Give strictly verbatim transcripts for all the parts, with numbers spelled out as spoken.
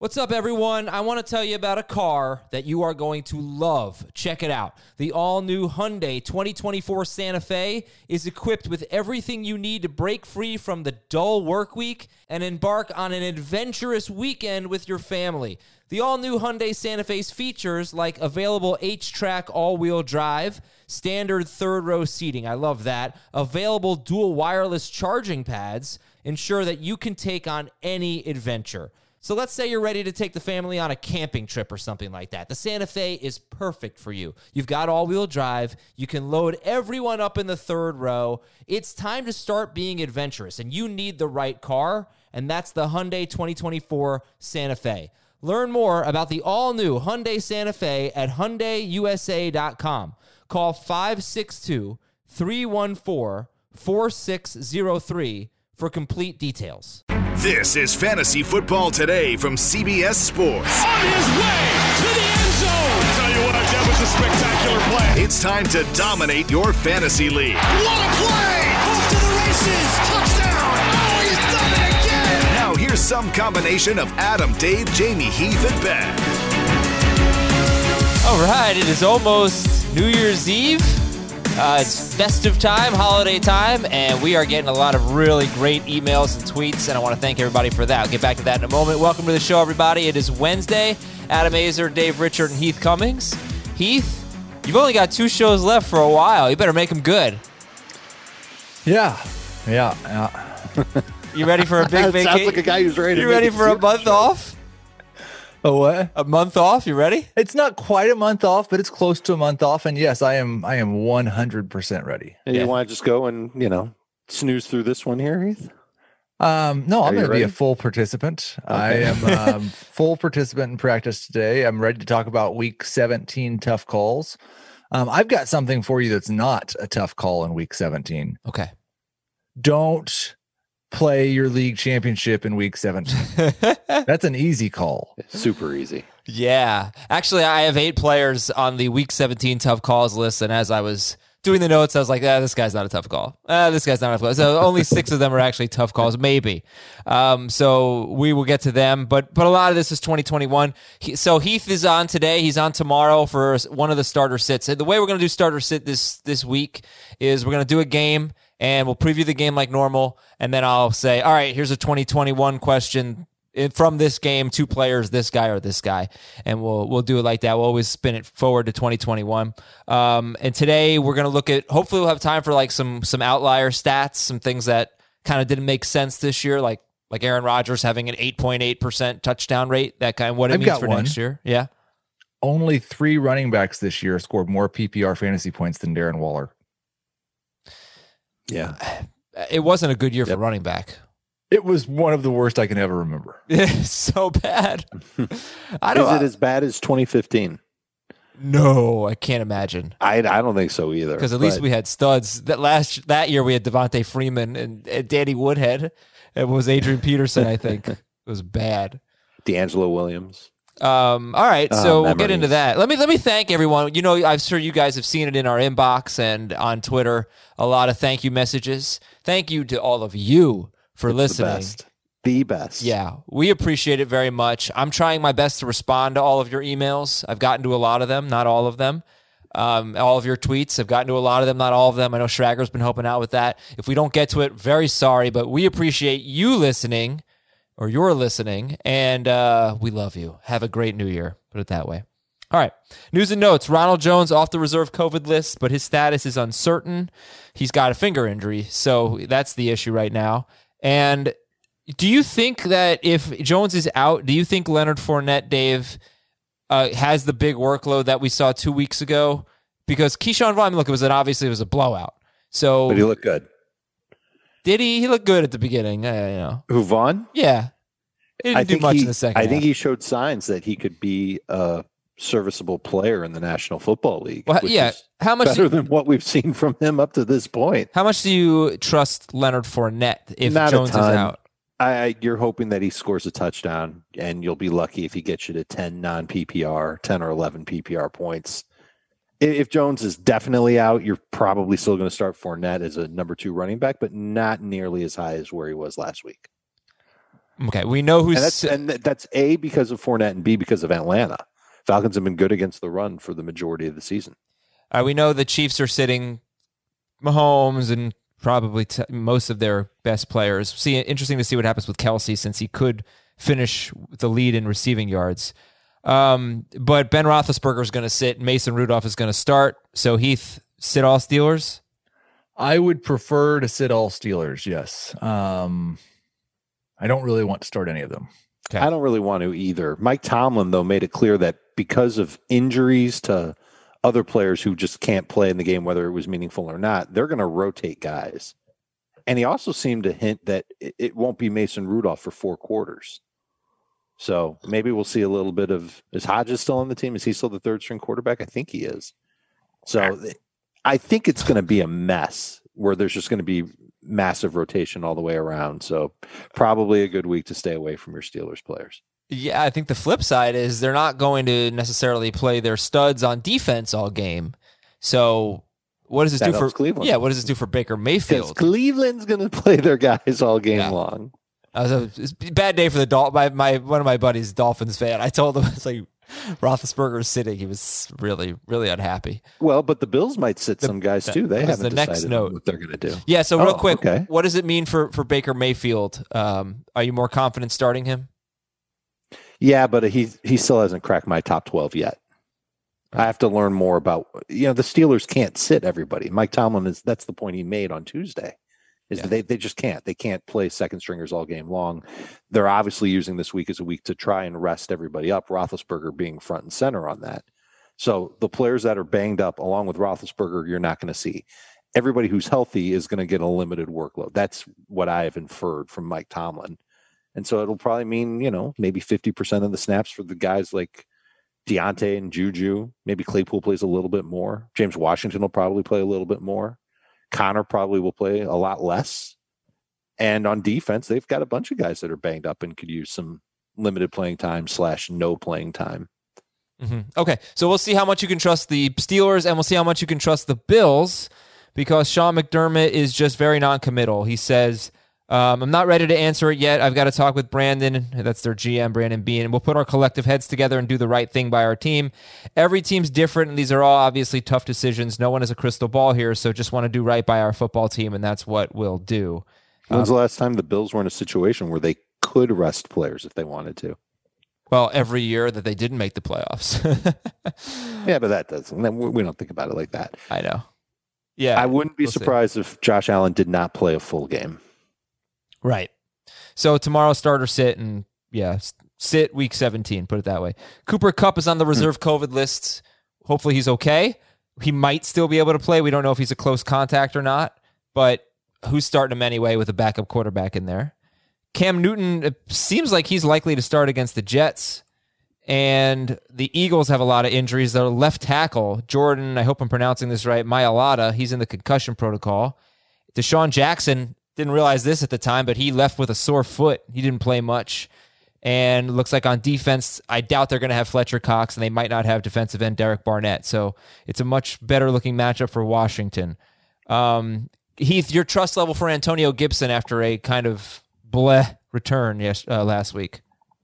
What's up, everyone? I want to tell you about a car that you are going to love. Check it out. The all-new Hyundai twenty twenty-four Santa Fe is equipped with everything you need to break free from the dull work week and embark on an adventurous weekend with your family. The all-new Hyundai Santa Fe's features like available H-Track all-wheel drive, standard third-row seating, I love that, available dual wireless charging pads, ensure that you can take on any adventure. So let's say you're ready to take the family on a camping trip or something like that. The Santa Fe is perfect for you. You've got all-wheel drive. You can load everyone up in the third row. It's time to start being adventurous, and you need the right car, and that's the Hyundai twenty twenty-four Santa Fe. Learn more about the all-new Hyundai Santa Fe at Hyundai U S A dot com. Call five six two, three one four, four six zero three for complete details. This is Fantasy Football Today from C B S Sports. On his way to the end zone. I'll tell you what, that was a spectacular play. It's time to dominate your fantasy league. What a play! Off to the races. Touchdown. Oh, he's done it again. Now here's some combination of Adam, Dave, Jamie, Heath, and Ben. All right, it is almost New Year's Eve. Uh, it's festive time, holiday time, and we are getting a lot of really great emails and tweets, and I want to thank everybody for that. I'll get back to that in a moment. Welcome to the show, everybody. It is Wednesday. Adam Azer, Dave Richard, and Heath Cummings. Heath, you've only got two shows left for a while. You better make them good. Yeah, yeah, yeah. You ready for a big vacation? Sounds like a guy who's ready to You make ready a for a month show. off? A what? A month off? You ready? It's not quite a month off, but it's close to a month off. And yes, I am. I am one hundred percent ready. And Yeah. You want to just go and, you know, snooze through this one here, Heath? Um, no, I'm Are you going to be a ready? full participant. I Okay. am um, full participant in practice today. I'm ready to talk about Week seventeen tough calls. Um, I've got something for you that's not a tough call in Week seventeen. Okay. Don't play your league championship in Week seventeen. That's an easy call. Super easy. Yeah. Actually, I have eight players on the Week seventeen tough calls list, and as I was doing the notes, I was like, ah, this guy's not a tough call. Ah, this guy's not a tough call. So only six of them are actually tough calls, maybe. Um, so we will get to them, but but a lot of this is twenty twenty-one. He, so Heath is on today. He's on tomorrow for one of the starter sits. And the way we're going to do starter sit this this week is we're going to do a game, and we'll preview the game like normal, and then I'll say, all right, here's a twenty twenty-one question from this game, two players, this guy or this guy, and we'll we'll do it like that. We'll always spin it forward to twenty twenty-one. Um, and today we're going to look at, hopefully we'll have time for like some some outlier stats, some things that kind of didn't make sense this year, like like Aaron Rodgers having an eight point eight percent touchdown rate, that kind of what it I've means got for one. next year. Yeah. Only three running backs this year scored more P P R fantasy points than Darren Waller. Yeah. It wasn't a good year Yep. for running back. It was one of the worst I can ever remember. It's so bad. I don't Is it as bad as twenty fifteen? No, I can't imagine. I, I don't think so either. Because at least but we had studs. That last that year we had Devontae Freeman and, and Danny Woodhead. It was Adrian Peterson, I think. It was bad. D'Angelo Williams. Um, all right, Oh, so we'll get memories. into that. Let me let me thank everyone. You know, I'm sure you guys have seen it in our inbox and on Twitter. A lot of thank you messages. Thank you to all of you for It's listening. The best. The best. Yeah, we appreciate it very much. I'm trying my best to respond to all of your emails. I've gotten to a lot of them, not all of them. Um, all of your tweets, I've gotten to a lot of them, not all of them. I know Schrager's been helping out with that. If we don't get to it, very sorry, but we appreciate you listening, or you're listening, and uh, we love you. Have a great new year, put it that way. All right, news and notes. Ronald Jones off the reserve COVID list, but his status is uncertain. He's got a finger injury, so that's the issue right now. And do you think that if Jones is out, do you think Leonard Fournette, Dave, uh, has the big workload that we saw two weeks ago? Because Keyshawn Vaughn, look, it was an, obviously it was a blowout. So But he looked good. did he? He looked good at the beginning. Uh, you know, Who, Vaughn? yeah. He didn't I do think much he, in the second I think half. he showed signs that he could be a serviceable player in the National Football League. Well, which yeah. is How much? better than what we've seen from him up to this point. How much do you trust Leonard Fournette if Not a Jones is ton. out? I, I you're hoping that he scores a touchdown, and you'll be lucky if he gets you to ten non P P R, ten or eleven P P R points. I- If Jones is definitely out, you're probably still going to start Fournette as a number two running back, but not nearly as high as where he was last week. Okay, we know who's and that's, and that's A, because of Fournette, and B, because of Atlanta. Falcons have been good against the run for the majority of the season. Uh, we know the Chiefs are sitting Mahomes and probably t- most of their best players. See, interesting to see what happens with Kelsey, since he could finish the lead in receiving yards. Um, but Ben Roethlisberger is going to sit. Mason Rudolph is going to start. So Heath, sit all Steelers? I would prefer to sit all Steelers, yes. Um, I don't really want to start any of them. Okay. I don't really want to either. Mike Tomlin, though, made it clear that because of injuries to other players who just can't play in the game, whether it was meaningful or not, they're going to rotate guys. And he also seemed to hint that it, it won't be Mason Rudolph for four quarters. So maybe we'll see a little bit of, is Hodges still on the team? Is he still the third string quarterback? I think he is. So I think it's going to be a mess where there's just going to be massive rotation all the way around. So probably a good week to stay away from your Steelers players. Yeah, I think the flip side is they're not going to necessarily play their studs on defense all game. So what does this That do for helps Cleveland. Yeah, what does this do for Baker Because Mayfield? Cleveland's going to play their guys all game Yeah. long. Uh, so it's a bad day for the Dol- my, my one of my buddies, Dolphins fan. I told him it's like Roethlisberger's sitting. He was really, really unhappy. Well, but the Bills might sit some guys too. They that was haven't the next decided note. what they're going to do. Yeah, so real Oh, quick, okay. what does it mean for, for Baker Mayfield? Um, are you more confident starting him? Yeah, but he he still hasn't cracked my top twelve yet. I have to learn more about, you know, the Steelers can't sit everybody. Mike Tomlin is, that's the point he made on Tuesday, is Yeah. that they, they just can't. They can't play second stringers all game long. They're obviously using this week as a week to try and rest everybody up, Roethlisberger being front and center on that. So the players that are banged up along with Roethlisberger, you're not going to see. Everybody who's healthy is going to get a limited workload. That's what I have inferred from Mike Tomlin. And so it'll probably mean, you know, maybe fifty percent of the snaps for the guys like Deontay and Juju. Maybe Claypool plays a little bit more. James Washington will probably play a little bit more. Connor probably will play a lot less. And on defense, they've got a bunch of guys that are banged up and could use some limited playing time slash no playing time. Mm-hmm. Okay, so we'll see how much you can trust the Steelers, and we'll see how much you can trust the Bills, because Sean McDermott is just very non-committal. He says, um, I'm not ready to answer it yet. I've got to talk with Brandon. That's their G M, Brandon Bean. We'll put our collective heads together and do the right thing by our team. Every team's different, and these are all obviously tough decisions. No one has a crystal ball here, so just want to do right by our football team, and that's what we'll do. When's the last time the Bills were in a situation where they could rest players if they wanted to? Well, every year that they didn't make the playoffs. Yeah, but that doesn't. We don't think about it like that. I know. Yeah. I wouldn't be we'll see. surprised if Josh Allen did not play a full game. Right. So tomorrow, start or sit, and yeah, s- sit week seventeen, put it that way. Cooper Kupp is on the reserve COVID list. Hopefully he's okay. He might still be able to play. We don't know if he's a close contact or not, but who's starting him anyway with a backup quarterback in there? Cam Newton, it seems like he's likely to start against the Jets. And the Eagles have a lot of injuries. Their left tackle, Jordan, I hope I'm pronouncing this right, Mailata, he's in the concussion protocol. Deshaun Jackson, didn't realize this at the time, but he left with a sore foot. He didn't play much. And looks like on defense, I doubt they're going to have Fletcher Cox, and they might not have defensive end Derek Barnett. So it's a much better looking matchup for Washington. Um, Heath, your trust level for Antonio Gibson after a kind of bleh return yes, uh, last week?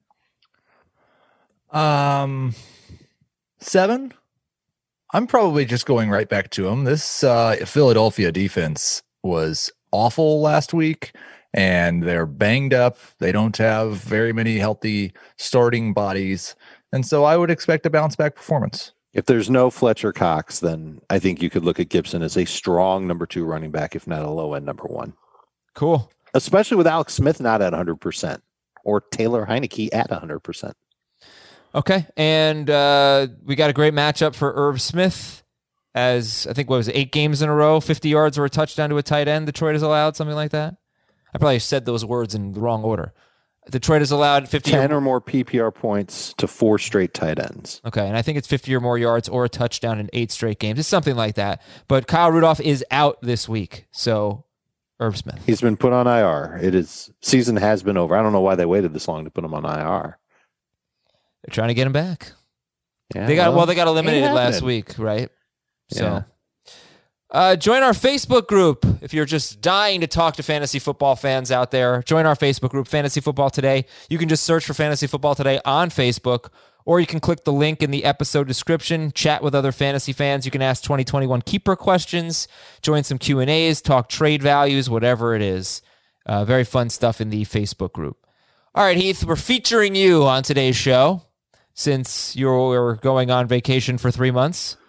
Um, seven. I'm probably just going right back to him. This uh, Philadelphia defense was awful last week, and they're banged up. They don't have very many healthy starting bodies, and so I would expect a bounce back performance. If there's no Fletcher Cox, then I think you could look at Gibson as a strong number two running back, if not a low end number one. Cool. Especially with Alex Smith not at one hundred percent or Taylor Heineke at one hundred percent. Okay, and uh, we got a great matchup for Irv Smith, as I think, what was it, eight games in a row, fifty yards or a touchdown to a tight end Detroit has allowed, something like that? I probably said those words in the wrong order. Detroit has allowed fifty ten or more P P R points to four straight tight ends. Okay, and I think it's fifty or more yards or a touchdown in eight straight games. It's something like that. But Kyle Rudolph is out this week, so Irv Smith. He's been put on I R. It is season has been over. I don't know why they waited this long to put him on I R. They're trying to get him back. Yeah, They got well, they got eliminated ain't last happening. week, right? So, Uh, join our Facebook group if you're just dying to talk to fantasy football fans out there. Join our Facebook group, Fantasy Football Today. You can just search for Fantasy Football Today on Facebook, or you can click the link in the episode description, chat with other fantasy fans. You can ask twenty twenty-one keeper questions, join some Q and A's, talk trade values, whatever it is. Uh, very fun stuff in the Facebook group. All right, Heath, we're featuring you on today's show since you're going on vacation for three months.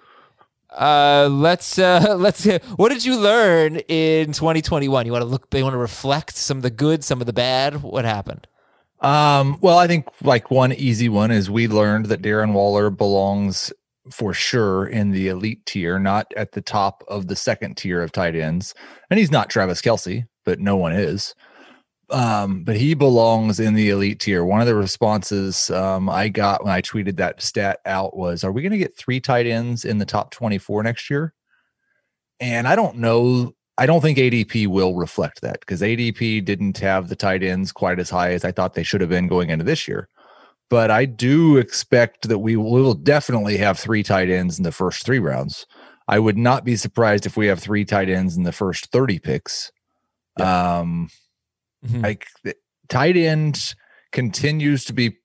Uh, let's uh, let's. Uh, what did you learn in twenty twenty-one? You want to look. You want to reflect some of the good, some of the bad. What happened? Um, well, I think like one easy one is we learned that Darren Waller belongs for sure in the elite tier, not at the top of the second tier of tight ends. And he's not Travis Kelce, but no one is. Um, but he belongs in the elite tier. One of the responses um, I got when I tweeted that stat out was, are we going to get three tight ends in the top twenty-four next year? And I don't know. I don't think A D P will reflect that because A D P didn't have the tight ends quite as high as I thought they should have been going into this year. But I do expect that we will definitely have three tight ends in the first three rounds. I would not be surprised if we have three tight ends in the first thirty picks. Yeah. Um, Mm-hmm. Like the tight end continues to be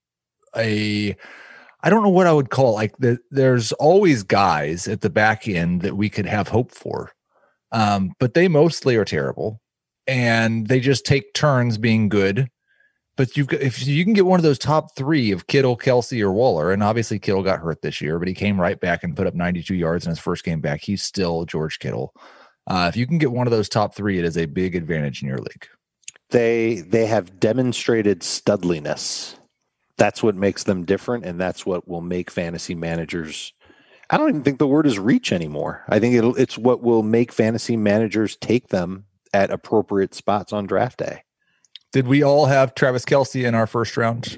a, I don't know what I would call it. Like the, there's always guys at the back end that we could have hope for, um, but they mostly are terrible, and they just take turns being good. But you've got, if you can get one of those top three of Kittle, Kelce, or Waller, and obviously Kittle got hurt this year, but he came right back and put up ninety-two yards in his first game back. He's still George Kittle. Uh, if you can get one of those top three, it is a big advantage in your league. They they have demonstrated studliness. That's what makes them different, and that's what will make fantasy managers. I don't even think the word is reach anymore. I think it'll, it's what will make fantasy managers take them at appropriate spots on draft day. Did we all have Travis Kelce in our first round?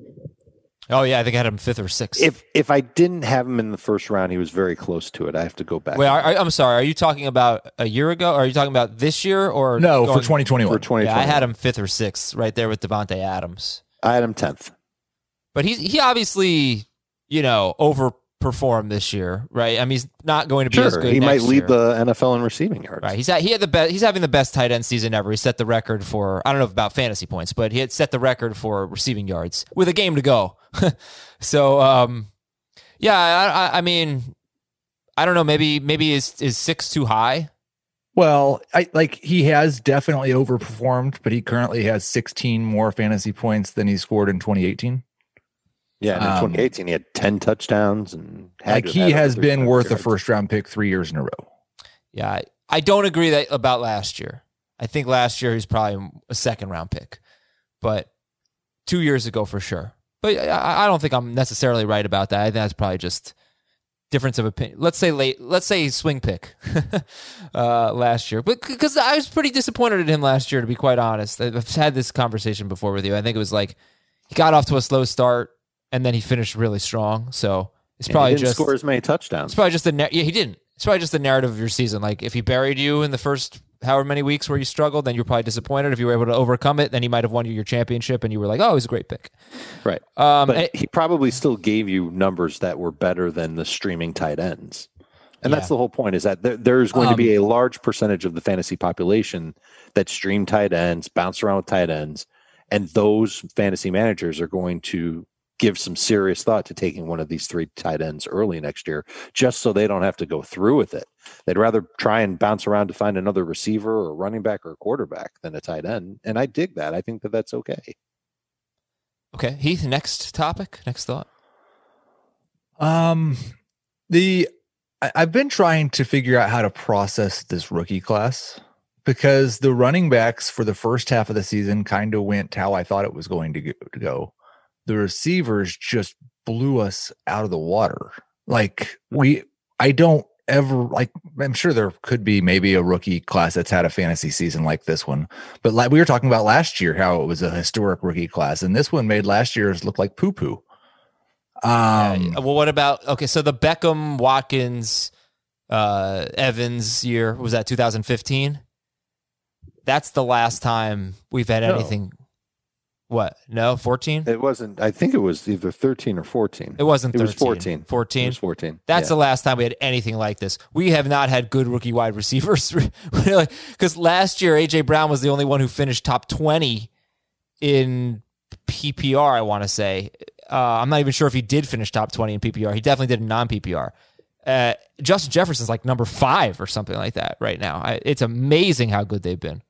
Oh yeah, I think I had him fifth or sixth. If if I didn't have him in the first round, he was very close to it. I have to go back. Wait, are, I'm sorry. Are you talking about a year ago? Or are you talking about this year or no for twenty twenty-one? For twenty twenty-one, yeah, I had him fifth or sixth, right there with Devontae Adams. I had him tenth. But he he obviously, you know, overperformed this year, right? I mean, he's not going to be sure, as good. He next might lead year. the N F L in receiving yards. Right. He's at, he had the best. He's having the best tight end season ever. He set the record for, I don't know about fantasy points, but he had set the record for receiving yards with a game to go. so, um, yeah, I, I mean, I don't know. Maybe maybe is is six too high? Well, I like he has definitely overperformed, but he currently has sixteen more fantasy points than he scored in twenty eighteen. Yeah, and in um, twenty eighteen he had ten touchdowns and had like he has been worth yards. a first round pick three years in a row. Yeah, I, I don't agree that about last year. I think last year he's probably a second round pick, but two years ago for sure. But I, I don't think I'm necessarily right about that. I think that's probably just difference of opinion. Let's say late. Let's say swing pick uh, last year, but because I was pretty disappointed in him last year, to be quite honest. I've had this conversation before with you. I think it was like he got off to a slow start. And then he finished really strong. So it's probably he didn't just score as many touchdowns. It's probably just the na- yeah he didn't. It's probably just the narrative of your season. Like if he buried you in the first however many weeks where you struggled, then you're probably disappointed. If you were able to overcome it, then he might have won you your championship, and you were like, "Oh, it was a great pick." Right. Um, but and, he probably still gave you numbers that were better than the streaming tight ends. And yeah. that's the whole point: is that there, there's going um, to be a large percentage of the fantasy population that stream tight ends, bounce around with tight ends, and those fantasy managers are going to give some serious thought to taking one of these three tight ends early next year, just so they don't have to go through with it. They'd rather try and bounce around to find another receiver or running back or a quarterback than a tight end. And I dig that. I think that that's okay. Okay. Heath, next topic, next thought. Um, the, I, I've been trying to figure out how to process this rookie class because the running backs for the first half of the season kind of went how I thought it was going to go. The receivers just blew us out of the water. Like we, I don't ever like, I'm sure there could be maybe a rookie class that's had a fantasy season like this one, but like we were talking about last year, how it was a historic rookie class. And this one made last year's look like poo poo. Um, yeah, well, what about, okay. So the Beckham, Watkins, uh, Evans year, was that two thousand fifteen? That's the last time we've had anything. No. What? No, fourteen? It wasn't. I think it was either thirteen or fourteen. It wasn't It thirteen. was fourteen. fourteen? It was fourteen. That's yeah. the last time we had anything like this. We have not had good rookie wide receivers, really, because last year A J Brown was the only one who finished top twenty in P P R, I want to say. Uh, I'm not even sure if he did finish top twenty in P P R. He definitely did in non-P P R. Uh, Justin Jefferson's like number five or something like that right now. I, it's amazing how good they've been.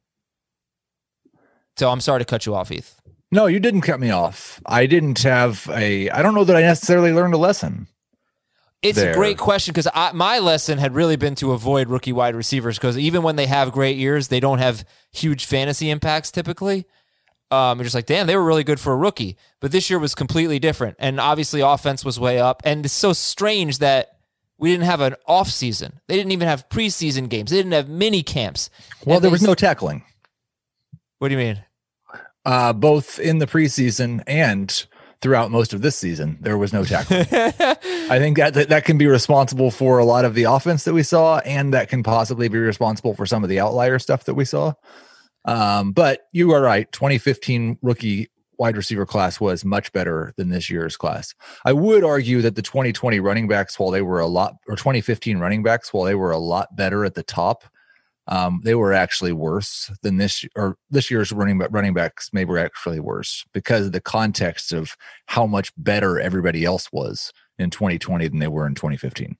So I'm sorry to cut you off, Heath. No, you didn't cut me off. I didn't have a, I don't know that I necessarily learned a lesson. It's there. a great question because my lesson had really been to avoid rookie wide receivers because even when they have great years, they don't have huge fantasy impacts typically. Um, you're just like, damn, they were really good for a rookie. But this year was completely different. And obviously offense was way up. And it's so strange that we didn't have an off season. They didn't even have preseason games. They didn't have mini camps. Well, And there they- was no tackling. What do you mean? Uh, both in the preseason and throughout most of this season, there was no tackling. I think that, that that can be responsible for a lot of the offense that we saw, and that can possibly be responsible for some of the outlier stuff that we saw. Um, but you are right. twenty fifteen rookie wide receiver class was much better than this year's class. I would argue that the twenty twenty running backs, while they were a lot, or twenty fifteen running backs, while they were a lot better at the top, um, they were actually worse than this, or this year's running back running backs maybe were actually worse because of the context of how much better everybody else was in twenty twenty than they were in twenty fifteen.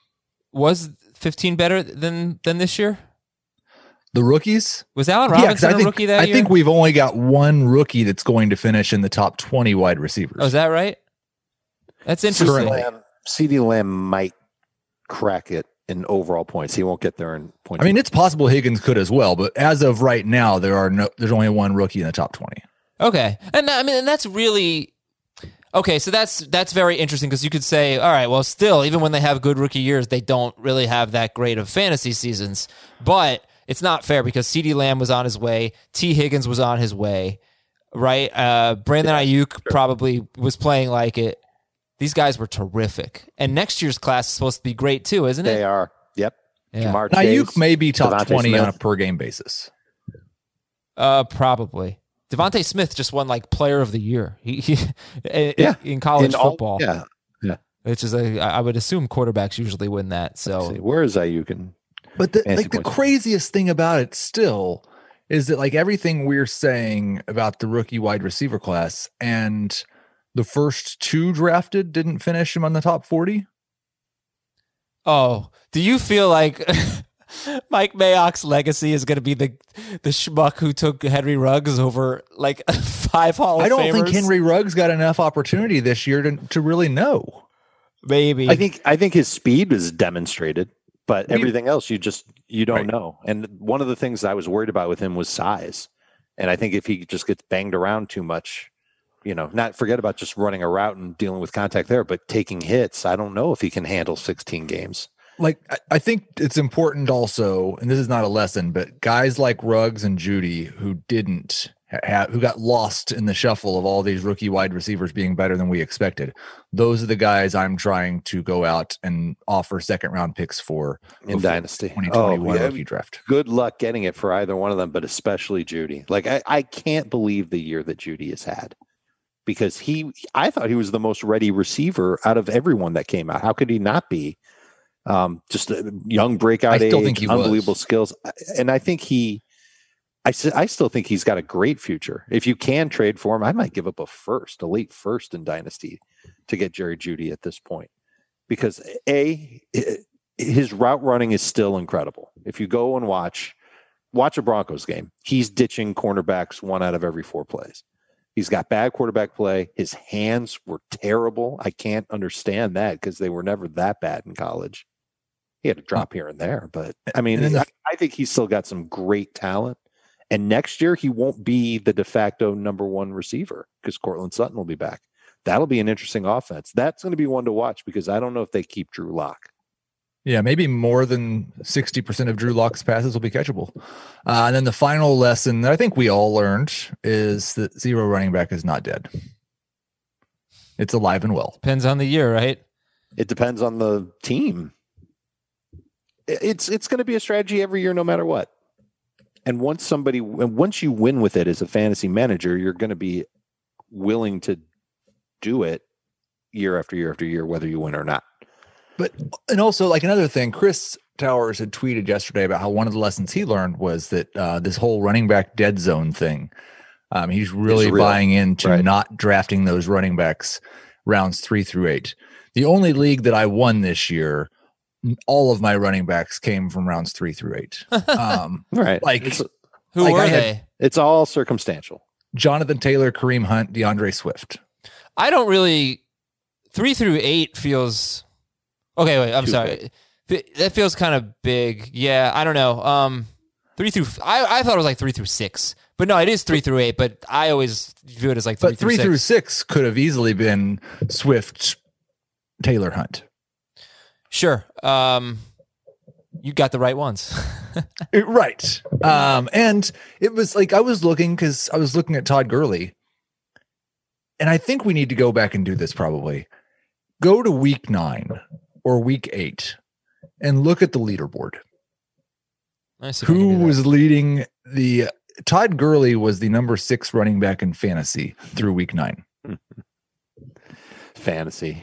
Was fifteen better than than this year? The rookies? Was Allen Yeah, 'cause Robinson I a think, rookie that I year? think we've only got one rookie that's going to finish in the top twenty wide receivers. Oh, is that right? That's interesting. Currently. Lamb, CeeDee Lamb might crack it in overall points. He won't get there in points. I mean, it's possible Higgins could as well, but as of right now, there are no. There's only one rookie in the top twenty. Okay, and I mean, and that's really okay. So that's that's very interesting because you could say, all right, well, still, even when they have good rookie years, they don't really have that great of fantasy seasons. But it's not fair because CeeDee Lamb was on his way, T. Higgins was on his way, right? Uh, Brandon Ayuk probably was playing like it. These guys were terrific, and next year's class is supposed to be great too, isn't it? They are. Yep. Yeah. Jamar Now, Chase, Ayuk may be top Devontae twenty Smith. on a per game basis. Uh, probably. Devontae Smith just won like Player of the Year. He, he in, Yeah. in college In all- football. yeah. Yeah. Which is a, I would assume quarterbacks usually win that. Let's see, So where is Ayuk? In, But the, Fantasy like the points. craziest thing about it still is that like everything we're saying about the rookie wide receiver class and the first two drafted didn't finish him on the top forty. oh, do you feel like Mike Mayock's legacy is going to be the the schmuck who took Henry Ruggs over like five Hall of I don't Famers? think Henry Ruggs got enough opportunity this year to, to really know. Maybe. I think I think his speed was demonstrated, but We- everything else you just you don't Right. know. And one of the things I was worried about with him was size. And I think if he just gets banged around too much, you know, not forget about just running a route and dealing with contact there, but taking hits, I don't know if he can handle sixteen games. Like I, I think it's important also, and this is not a lesson, but guys like Ruggs and Judy who didn't have, who got lost in the shuffle of all these rookie wide receivers being better than we expected. Those are the guys I'm trying to go out and offer second round picks for In before Dynasty. twenty twenty-one Oh, yeah. rookie draft. Good luck getting it for either one of them, but especially Judy. Like I, I can't believe the year that Judy has had. Because he I thought he was the most ready receiver out of everyone that came out. How could he not be? Um, just a young breakout I still age, think he was. unbelievable skills. And I think he I, s- I still think he's got a great future. If you can trade for him, I might give up a first, a late first in Dynasty to get Jerry Judy at this point. Because A, his route running is still incredible. If you go and watch, watch a Broncos game, he's ditching cornerbacks one out of every four plays. He's got bad quarterback play. His hands were terrible. I can't understand that because they were never that bad in college. He had a drop here and there, but I mean, And then the- I, I think he's still got some great talent. And next year, he won't be the de facto number one receiver because Cortland Sutton will be back. That'll be an interesting offense. That's going to be one to watch because I don't know if they keep Drew Lock. Yeah, maybe more than sixty percent of Drew Lock's passes will be catchable. Uh, and then the final lesson that I think we all learned is that zero running back is not dead. It's alive and well. Depends on the year, right? It depends on the team. It- It's it's going to be a strategy every year, no matter what. And once somebody, and once you win with it as a fantasy manager, you're going to be willing to do it year after year after year, whether you win or not. But, and also, like, another thing, Chris Towers had tweeted yesterday about how one of the lessons he learned was that uh, this whole running back dead zone thing, um, he's really buying into right. not drafting those running backs rounds three through eight. The only league that I won this year, all of my running backs came from rounds three through eight. Um, right. Like, it's, who like were I they? It's all circumstantial. Jonathan Taylor, Kareem Hunt, DeAndre Swift. I don't really. Three through eight feels. Okay, wait. I'm Too sorry. Big. That feels kind of big. Yeah, I don't know. Um, three through. I I thought it was like three through six, but no, it is three through eight. But I always view it as like three but through three six. through six could have easily been Swift, Taylor, Hunt. Sure. Um, you got the right ones. Right. Um, and it was like I was looking because I was looking at Todd Gurley, and I think we need to go back and do this probably. Go to week nine or week eight and look at the leaderboard. Who was leading the Todd Gurley was the number six running back in fantasy through week nine. Fantasy.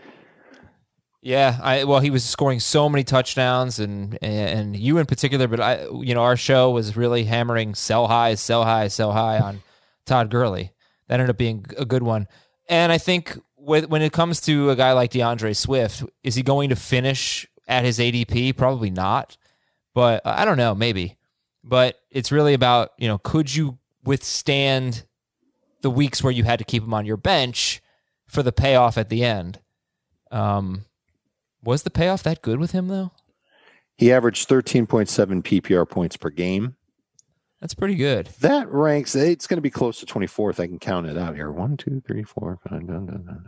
Yeah, I well, he was scoring so many touchdowns, and and you in particular, but I, you know, our show was really hammering sell high, sell high, sell high on Todd Gurley. That ended up being a good one, and I think with, when it comes to a guy like DeAndre Swift, is he going to finish at his A D P? Probably not, but I don't know, maybe. But it's really about, you know, could you withstand the weeks where you had to keep him on your bench for the payoff at the end? Um. Was the payoff that good with him, though? He averaged thirteen point seven P P R points per game. That's pretty good. That ranks, it's going to be close to twenty-fourth. I can count it out here. One, two, three, four, five, no, no, no, no.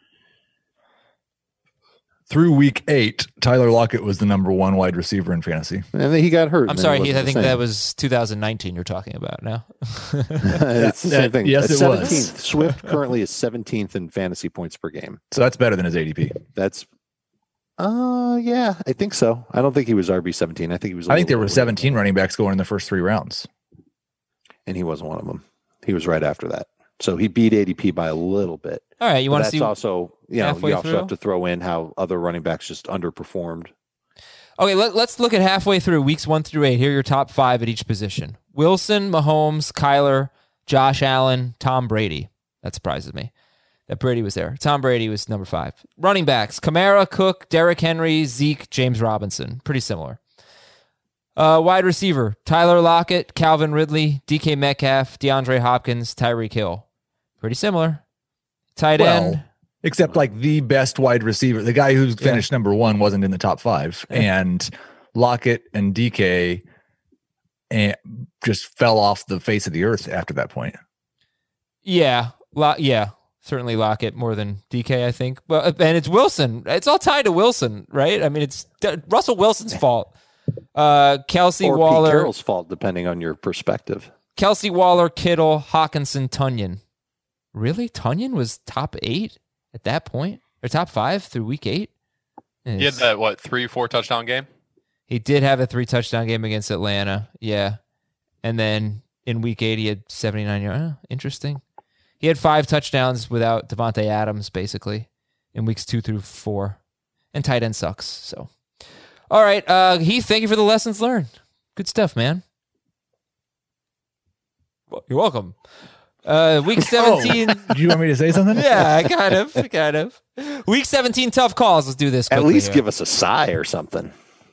Through week eight, Tyler Lockett was the number one wide receiver in fantasy. And then he got hurt. I'm sorry, Heath. I think that was two thousand nineteen you're talking about now. It's the same thing. Yes, it seventeenth. was. Swift currently is seventeenth in fantasy points per game. So that's better than his A D P. That's Uh, yeah, I think so. I don't think he was R B seventeen. I think he was. I think there were seventeen running backs going in the first three rounds, and he wasn't one of them. He was right after that, so he beat A D P by a little bit. All right, you want to see? That's also, you know, you also through? have to throw in how other running backs just underperformed. Okay, let, let's look at halfway through weeks one through eight. Here are your top five at each position: Wilson, Mahomes, Kyler, Josh Allen, Tom Brady. That surprises me that Brady was there. Tom Brady was number five. Running backs: Kamara, Cook, Derrick Henry, Zeke, James Robinson. Pretty similar. Uh, wide receiver: Tyler Lockett, Calvin Ridley, D K Metcalf, DeAndre Hopkins, Tyreek Hill. Pretty similar. Tight well, end. Except like the best wide receiver, the guy who's finished yeah. number one wasn't in the top five. And Lockett and D K and just fell off the face of the earth after that point. Yeah. Lo- yeah. Certainly Lockett more than D K, I think. But and it's Wilson. It's all tied to Wilson, right? I mean, it's Russell Wilson's fault. Uh, Kelsey or Waller. Pete Carroll's fault, depending on your perspective. Kelsey Waller, Kittle, Hawkinson, Tunyon. Really? Tunyon was top eight at that point? Or top five through week eight? It's, he had that, what, three, four touchdown game? He did have a three touchdown game against Atlanta. Yeah. And then in week eight, he had seventy-nine yards. Oh, interesting. He had five touchdowns without Devontae Adams, basically, in weeks two through four. And tight end sucks. So, all right, uh, Heath, thank you for the lessons learned. Good stuff, man. Well, you're welcome. Uh, week seventeen. Oh, do you want me to say something? Yeah, kind of, kind of. Week seventeen, tough calls. Let's do this quickly. At least here. give us a sigh or something.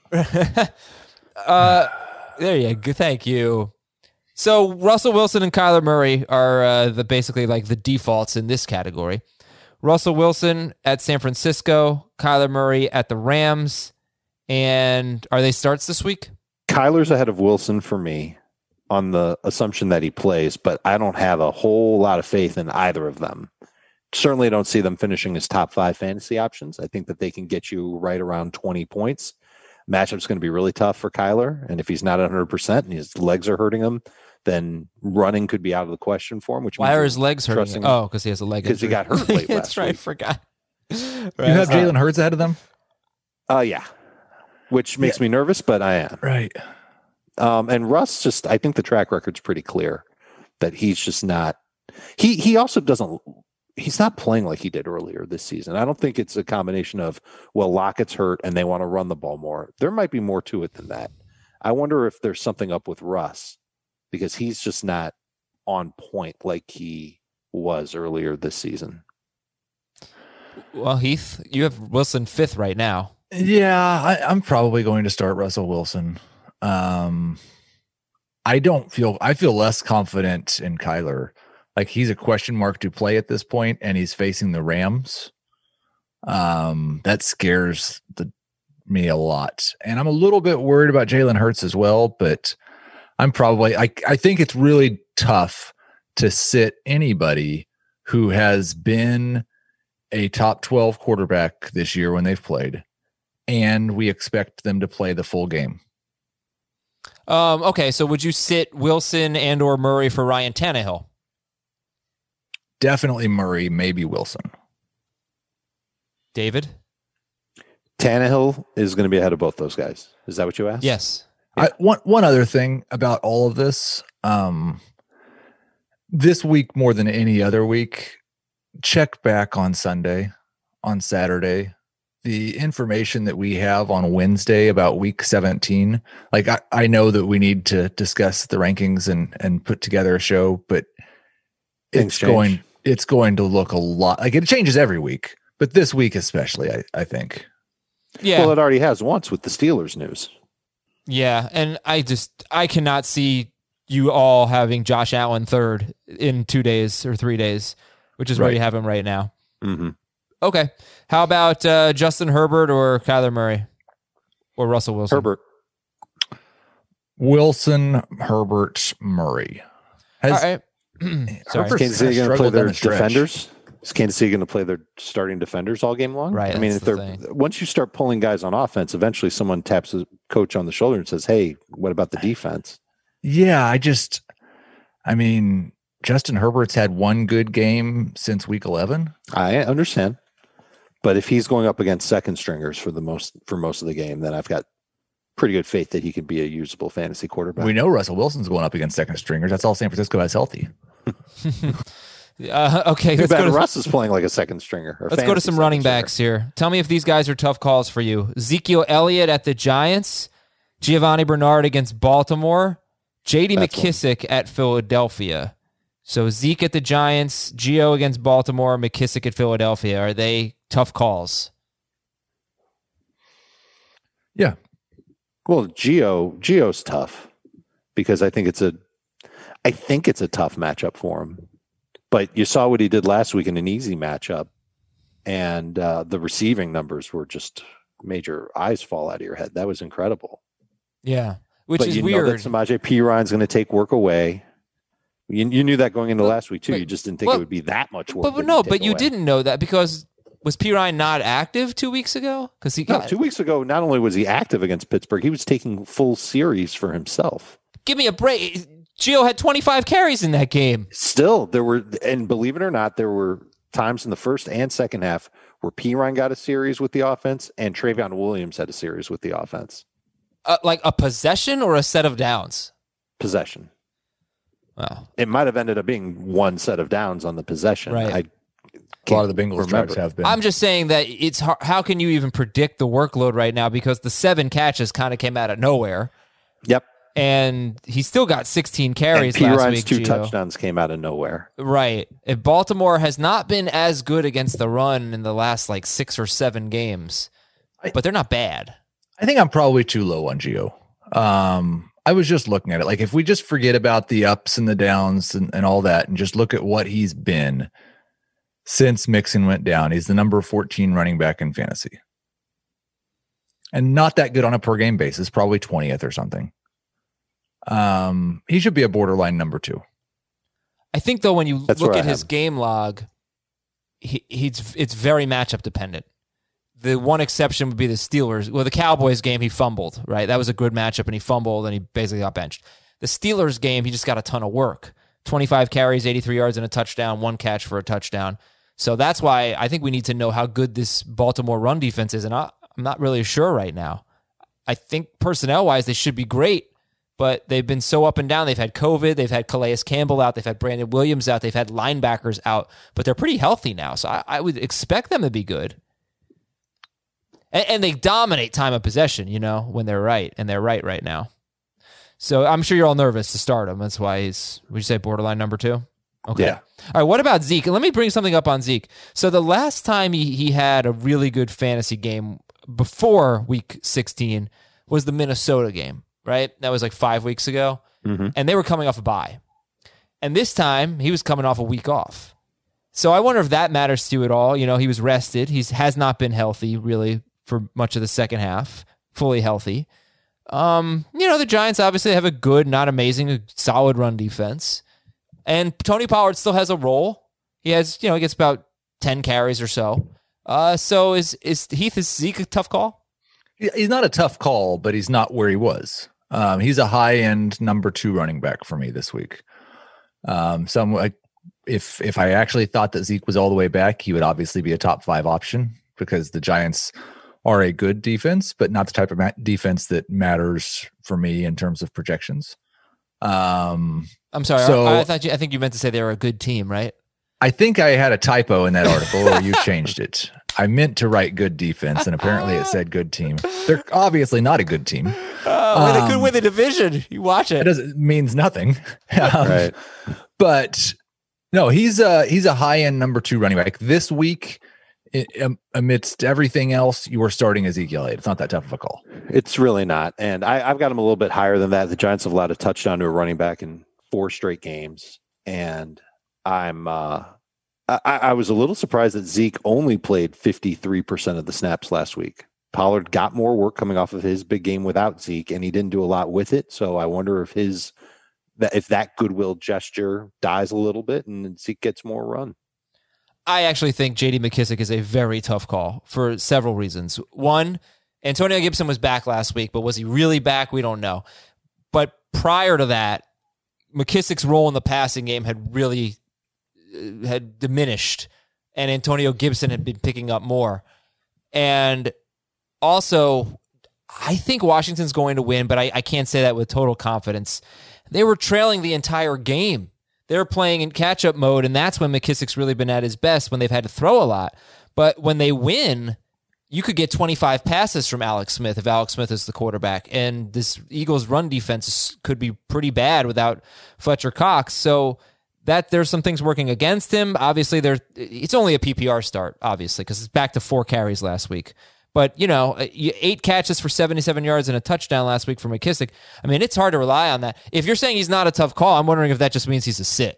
uh, there you go. Thank you. So Russell Wilson and Kyler Murray are uh, the basically like the defaults in this category. Russell Wilson at San Francisco, Kyler Murray at the Rams, and are they starts this week? Kyler's ahead of Wilson for me on the assumption that he plays, but I don't have a whole lot of faith in either of them. Certainly don't see them finishing as top five fantasy options. I think that they can get you right around twenty points. Matchup's going to be really tough for Kyler, and if he's not one hundred percent and his legs are hurting him, then running could be out of the question for him. Which Why are his legs hurting him? Oh, because he has a leg injury. Because he got hurt late That's last right, week. I forgot. Right. You have Jalen Hurts ahead of them? Uh, yeah, which makes yeah. me nervous, but I am. Right. Um, and Russ just, I think the track record's pretty clear that he's just not He he also doesn't. He's not playing like he did earlier this season. I don't think it's a combination of, well, Lockett's hurt and they want to run the ball more. There might be more to it than that. I wonder if there's something up with Russ because he's just not on point like he was earlier this season. Well, Heath, you have Wilson fifth right now. Yeah, I, I'm probably going to start Russell Wilson. Um, I don't feel, I feel less confident in Kyler. Like he's a question mark to play at this point, and he's facing the Rams. Um, that scares the, me a lot. And I'm a little bit worried about Jalen Hurts as well, but I'm probably, I, I think it's really tough to sit anybody who has been a top twelve quarterback this year when they've played, and we expect them to play the full game. Um, okay, so would you sit Wilson and or Murray for Ryan Tannehill? Definitely Murray, maybe Wilson. David? Tannehill is going to be ahead of both those guys. Is that what you asked? Yes. Yeah. I, one one other thing about all of this, um, this week more than any other week, check back on Sunday, on Saturday. The information that we have on Wednesday about week seventeen, like I, I know that we need to discuss the rankings and and put together a show, but Things it's change. going it's going to look a lot like it changes every week, but this week especially, I, I think. Yeah. Well, it already has once with the Steelers news. Yeah, and I just I cannot see you all having Josh Allen third in two days or three days, which is where Right. you have him right now. Mm-hmm. Okay. How about uh, Justin Herbert or Kyler Murray or Russell Wilson? Herbert. Wilson, Herbert, Murray. Has, All right. Sorry. Herbert's Kansas City kinda going to play struggled down their the stretch. defenders? Is Kansas City going to play their starting defenders all game long? Right, I mean, that's if the they're thing. once you start pulling guys on offense, eventually someone taps a coach on the shoulder and says, "Hey, what about the defense?" Yeah, I just, I mean, Justin Herbert's had one good game since week eleven. I understand, but if he's going up against second stringers for the most for most of the game, then I've got pretty good faith that he could be a usable fantasy quarterback. We know Russell Wilson's going up against second stringers. That's all San Francisco has healthy. Uh, okay, Too let's bad go to Russ is playing like a second stringer. or let's go to fantasy some second running stringer. backs here. Tell me if these guys are tough calls for you. Ezekiel Elliott at the Giants, Giovanni Bernard against Baltimore, J D That's one. McKissick at Philadelphia. So Zeke at the Giants, Gio against Baltimore, McKissick at Philadelphia. Are they tough calls? Yeah. Well, Gio Gio's tough because I think it's a I think it's a tough matchup for him. But you saw what he did last week in an easy matchup, and uh, the receiving numbers were just major eyes fall out of your head. That was incredible. Yeah, which but is you weird. know that Samaje Perine going to take work away. You, you knew that going into But- last week too. but- you just didn't think well, it would be that much work. but, that but he'd no, take but you away. didn't know that because was Pirine not active two weeks ago? Because he No, got two weeks ago, not only was he active against Pittsburgh, he was taking full series for himself. give me a break. Gio had twenty-five carries in that game. Still, there were, and believe it or not, there were times in the first and second half where Pirine got a series with the offense and Travion Williams had a series with the offense. Uh, like a possession or a set of downs? Possession. Wow. It might have ended up being one set of downs on the possession. Right. I A lot of the Bengals remember. drives have been. I'm just saying that it's hard. How can you even predict the workload right now? Because the seven catches kind of came out of nowhere, Yep. and he still got sixteen And carries last Pirine's week. two Gio. touchdowns came out of nowhere. Right. And Baltimore has not been as good against the run in the last like six or seven games, but they're not bad. I think I'm probably too low on Gio. Um, I was just looking at it. Like if we just forget about the ups and the downs and, and all that and just look at what he's been since Mixon went down, he's the number fourteen running back in fantasy. And not that good on a per game basis, probably twentieth or something. Um, he should be a borderline number two. I think though when you That's look where at I his have him. game log, he, he's it's very matchup dependent. The one exception would be the Steelers. Well, the Cowboys game he fumbled, right? That was a good matchup, and he fumbled, and he basically got benched. The Steelers game, he just got a ton of work. twenty-five carries, eighty-three yards, and a touchdown, one catch for a touchdown. So that's why I think we need to know how good this Baltimore run defense is, and I, I'm not really sure right now. I think personnel-wise, they should be great, but they've been so up and down. They've had COVID. They've had Calais Campbell out. They've had Brandon Williams out. They've had linebackers out, but they're pretty healthy now. So I, I would expect them to be good. And, and they dominate time of possession, you know, when they're right, and they're right right now. So I'm sure you're all nervous to start him. That's why he's, would you say borderline number two? Okay. Yeah. All right, what about Zeke? And let me bring something up on Zeke. So the last time he, he had a really good fantasy game before week sixteen was the Minnesota game, right? That was like five weeks ago. Mm-hmm. And they were coming off a bye. And this time, he was coming off a week off. So I wonder if that matters to you at all. You know, he was rested. He has not been healthy, really, for much of the second half, fully healthy. Um, you know, the Giants obviously have a good, not amazing, a solid run defense. And Tony Pollard still has a role. He has, you know, he gets about ten carries or so. Uh, so is is Heath, is Zeke a tough call? He's not a tough call, but he's not where he was. Um, he's a high-end number two running back for me this week. Um, so I'm like, if if I actually thought that Zeke was all the way back, he would obviously be a top five option because the Giants are a good defense, but not the type of ma- defense that matters for me in terms of projections. Um, I'm sorry. so I, I thought you, I think you meant to say they were a good team, right? I think I had a typo in that article, or you changed it. I meant to write good defense, and apparently it said good team. They're obviously not a good team. Uh, um, they could win the division. You watch it. It doesn't means nothing. um, right. But no, he's a he's a high end number two running back this week. It, um, amidst everything else, you are starting Ezekiel Elliott. It's not that tough of a call. It's really not. And I, I've got him a little bit higher than that. The Giants have allowed a touchdown to a running back in four straight games. And I'm uh, I, I was a little surprised that Zeke only played fifty-three percent of the snaps last week. Pollard got more work coming off of his big game without Zeke, and he didn't do a lot with it. So I wonder if his that if that goodwill gesture dies a little bit and Zeke gets more run. I actually think J D McKissic is a very tough call for several reasons. One, Antonio Gibson was back last week, but was he really back? We don't know. But prior to that, McKissic's role in the passing game had really uh, had diminished, and Antonio Gibson had been picking up more. And also, I think Washington's going to win, but I, I can't say that with total confidence. They were trailing the entire game. They're playing in catch-up mode, and that's when McKissic's really been at his best, when they've had to throw a lot. But when they win, you could get twenty-five passes from Alex Smith if Alex Smith is the quarterback. And this Eagles run defense could be pretty bad without Fletcher Cox. So that there's some things working against him. Obviously, there it's only a P P R start, obviously, because it's back to four carries last week. But, you know, eight catches for seventy-seven yards and a touchdown last week for McKissic. I mean, it's hard to rely on that. If you're saying he's not a tough call, I'm wondering if that just means he's a sit.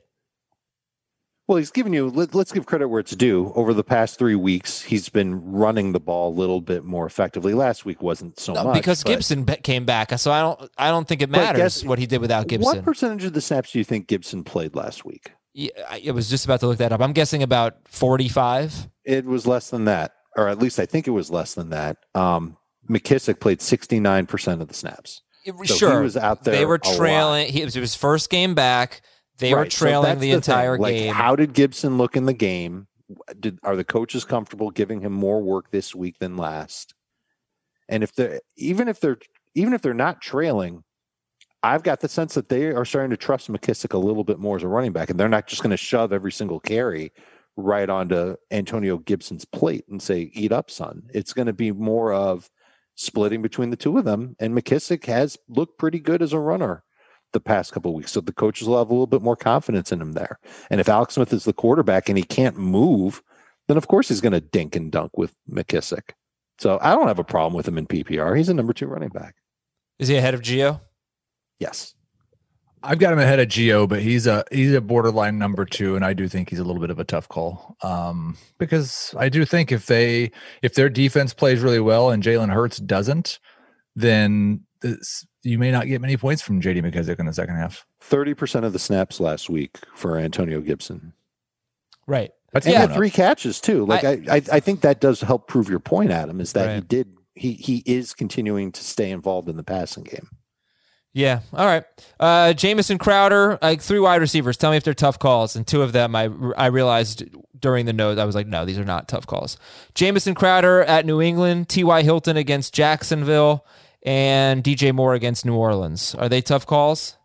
Well, he's given you, let, let's give credit where it's due. Over the past three weeks, he's been running the ball a little bit more effectively. Last week wasn't so no, much. Because but, came back, came back. So I don't I don't think it matters guess, what he did without Gibson. What percentage of the snaps do you think Gibson played last week? Yeah, I was just about to look that up. I'm guessing about forty-five. It was less than that. Or at least I think it was less than that. Um, McKissic played sixty-nine percent of the snaps. So sure. He was out there. They were trailing. He, it was his first game back. They right. were trailing so the, the entire like, game. How did Gibson look in the game? Did, are the coaches comfortable giving him more work this week than last? And if they're even if they're even if they're not trailing, I've got the sense that they are starting to trust McKissic a little bit more as a running back, and they're not just going to shove every single carry right onto Antonio Gibson's plate and say, eat up, son. It's going to be more of splitting between the two of them. And McKissic has looked pretty good as a runner the past couple of weeks. So the coaches will have a little bit more confidence in him there. And if Alex Smith is the quarterback and he can't move, then of course he's going to dink and dunk with McKissic. So I don't have a problem with him in P P R. He's a number two running back. Is he ahead of Gio? Yes. I've got him ahead of Gio, but he's a he's a borderline number two, and I do think he's a little bit of a tough call. Um, because I do think if they if their defense plays really well and Jalen Hurts doesn't, then this, you may not get many points from J D McKissic in the second half. Thirty percent of the snaps last week for Antonio Gibson. Right. That's and he had three catches too. Like I, I, I think that does help prove your point, Adam. Is that right. he did he he is continuing to stay involved in the passing game. Yeah. All right. Uh, Jamison Crowder, like three wide receivers. Tell me if they're tough calls. And two of them, I I realized during the note, I was like, no, these are not tough calls. Jamison Crowder at New England, T Y Hilton against Jacksonville, and D J Moore against New Orleans. Are they tough calls?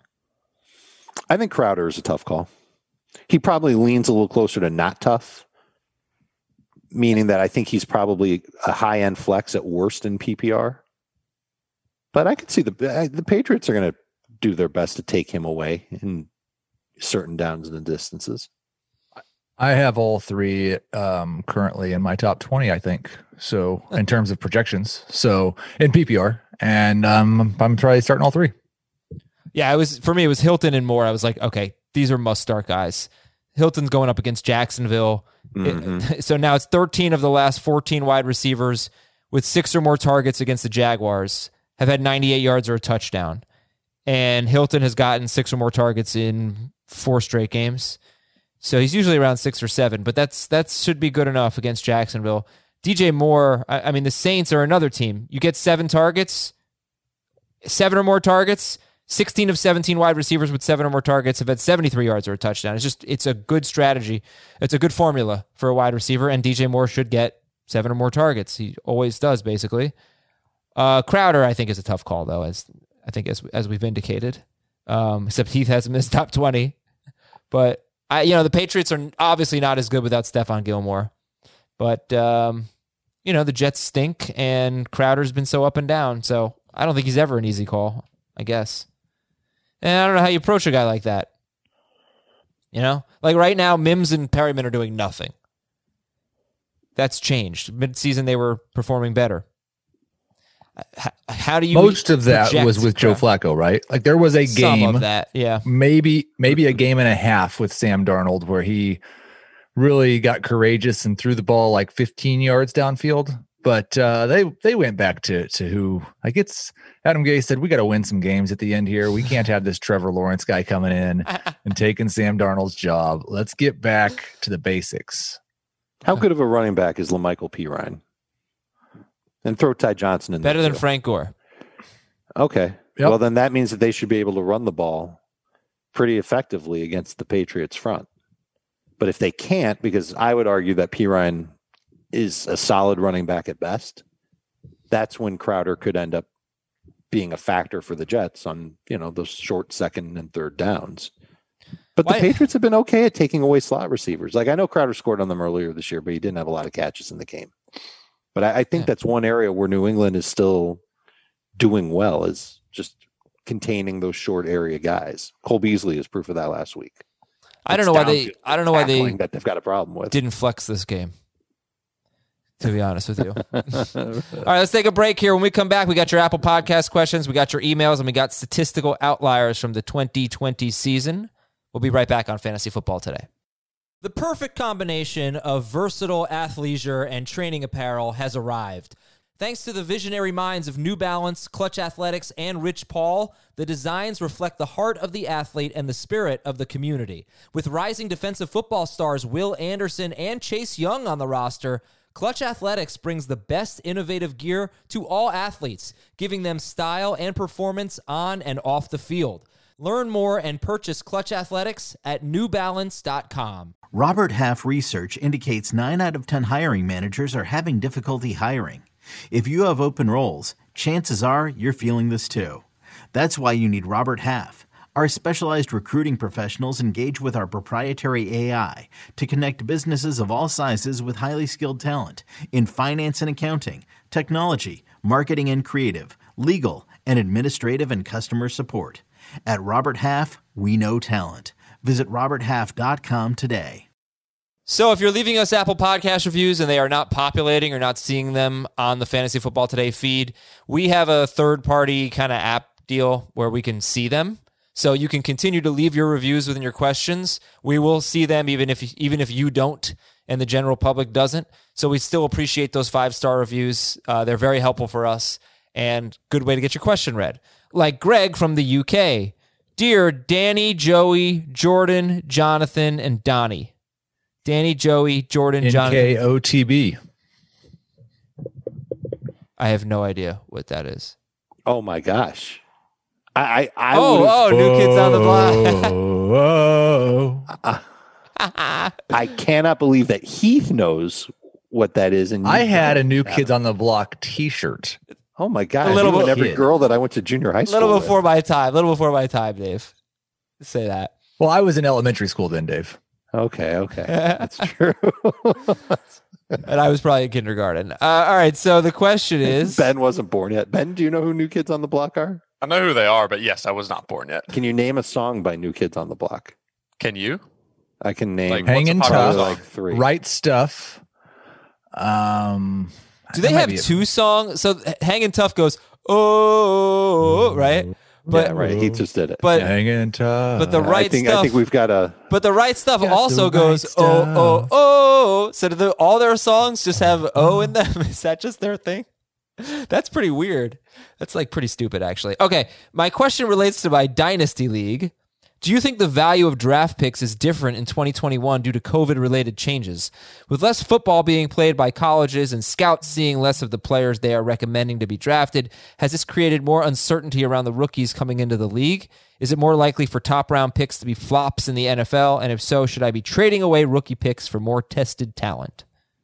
I think Crowder is a tough call. He probably leans a little closer to not tough, meaning that I think he's probably a high-end flex at worst in P P R. But I could see the the Patriots are going to do their best to take him away in certain downs and distances. I have all three um, currently in my top twenty, I think. So in terms of projections, so in P P R, and um, I'm probably starting all three. Yeah, it was for me. It was Hilton and Moore. I was like, okay, these are must-start guys. Hilton's going up against Jacksonville. Mm-hmm. It, so now it's thirteen of the last fourteen wide receivers with six or more targets against the Jaguars have had ninety-eight yards or a touchdown. And Hilton has gotten six or more targets in four straight games. So he's usually around six or seven, but that's that should be good enough against Jacksonville. D J Moore, I, I mean, the Saints are another team. You get seven targets, seven or more targets, sixteen of seventeen wide receivers with seven or more targets have had seventy-three yards or a touchdown. It's just, it's a good strategy. It's a good formula for a wide receiver, and D J Moore should get seven or more targets. He always does, basically. Uh, Crowder, I think, is a tough call, though, as I think as as we've indicated. Um, except Heath has him in his top twenty. But, I, you know, the Patriots are obviously not as good without Stephon Gilmore. But, um, you know, the Jets stink, and Crowder's been so up and down. So I don't think he's ever an easy call, I guess. And I don't know how you approach a guy like that. You know? Like right now, Mims and Perryman are doing nothing. That's changed. Mid-season, they were performing better. How, how do you... Most of that was with Joe Flacco, right? Like there was a game... Some of that, yeah. Maybe, maybe a game and a half with Sam Darnold where he really got courageous and threw the ball like fifteen yards downfield. But uh, they they went back to to who, like it's Adam Gase said, we got to win some games at the end here. We can't have this Trevor Lawrence guy coming in and taking Sam Darnold's job. Let's get back to the basics. How good of a running back is LaMichael Pirine? And throw Ty Johnson in there. Better than too. Frank Gore. Okay. Yep. Well, then that means that they should be able to run the ball pretty effectively against the Patriots front. But if they can't, because I would argue that Pirine is a solid running back at best, that's when Crowder could end up being a factor for the Jets on, you know, those short second and third downs. But the Why? Patriots have been okay at taking away slot receivers. Like I know Crowder scored on them earlier this year, but he didn't have a lot of catches in the game. But I, I think yeah. that's one area where New England is still doing well, is just containing those short area guys. Cole Beasley is proof of that last week. I don't know why they. I don't know why they that they've got a problem with. Didn't flex this game. To be honest with you. All right, let's take a break here. When we come back, we got your Apple Podcast questions, we got your emails, and we got statistical outliers from the twenty twenty season. We'll be right back on Fantasy Football Today. The perfect combination of versatile athleisure and training apparel has arrived. Thanks to the visionary minds of New Balance, Clutch Athletics, and Rich Paul, the designs reflect the heart of the athlete and the spirit of the community. With rising defensive football stars Will Anderson and Chase Young on the roster, Clutch Athletics brings the best innovative gear to all athletes, giving them style and performance on and off the field. Learn more and purchase Clutch Athletics at new balance dot com. Robert Half research indicates nine out of ten hiring managers are having difficulty hiring. If you have open roles, chances are you're feeling this too. That's why you need Robert Half. Our specialized recruiting professionals engage with our proprietary A I to connect businesses of all sizes with highly skilled talent in finance and accounting, technology, marketing and creative, legal, and administrative and customer support. At Robert Half, we know talent. Visit robert half dot com today. So if you're leaving us Apple Podcast reviews and they are not populating or not seeing them on the Fantasy Football Today feed, we have a third-party kind of app deal where we can see them. So you can continue to leave your reviews within your questions. We will see them even if even if you don't and the general public doesn't. So we still appreciate those five-star reviews. Uh, they're very helpful for us and good way to get your question read. Like Greg from the U K. Dear Danny, Joey, Jordan, Jonathan, and Donnie. Danny, Joey, Jordan, Jonathan. N K O T B. I have no idea what that is. Oh my gosh. I, I, I oh, oh, New Kids on the Block. Oh, I, I cannot believe that Heath knows what that is. And I had a New Kids on the Block t-shirt Oh my God! A little you and bit- every kid. girl that I went to junior high A school. little with. before my time. A little before my time, Dave. Say that. Well, I was in elementary school then, Dave. Okay, okay, that's true. And I was probably in kindergarten. Uh, all right. So the question is, Ben wasn't born yet. Ben, do you know who New Kids on the Block are? I know who they are, but yes, I was not born yet. Can you name a song by New Kids on the Block? Can you? I can name Like, Hanging what's a popular Tough, song? like three. Right Stuff. Um, do they that might have be a- two songs? So Hanging Tough goes, oh, right? But yeah, right. He just did it. but Hanging Tough. but the I right think stuff. I think we've got a. But the right stuff Got also the right goes oh oh stuff. oh. So do the, all their songs just have oh in them? Is that just their thing? That's pretty weird. That's like pretty stupid, actually. Okay, my question relates to my Dynasty League. Do you think the value of draft picks is different in twenty twenty-one due to COVID-related changes? With less football being played by colleges and scouts seeing less of the players they are recommending to be drafted, has this created more uncertainty around the rookies coming into the league? Is it more likely for top-round picks to be flops in the N F L? And if so, should I be trading away rookie picks for more tested talent?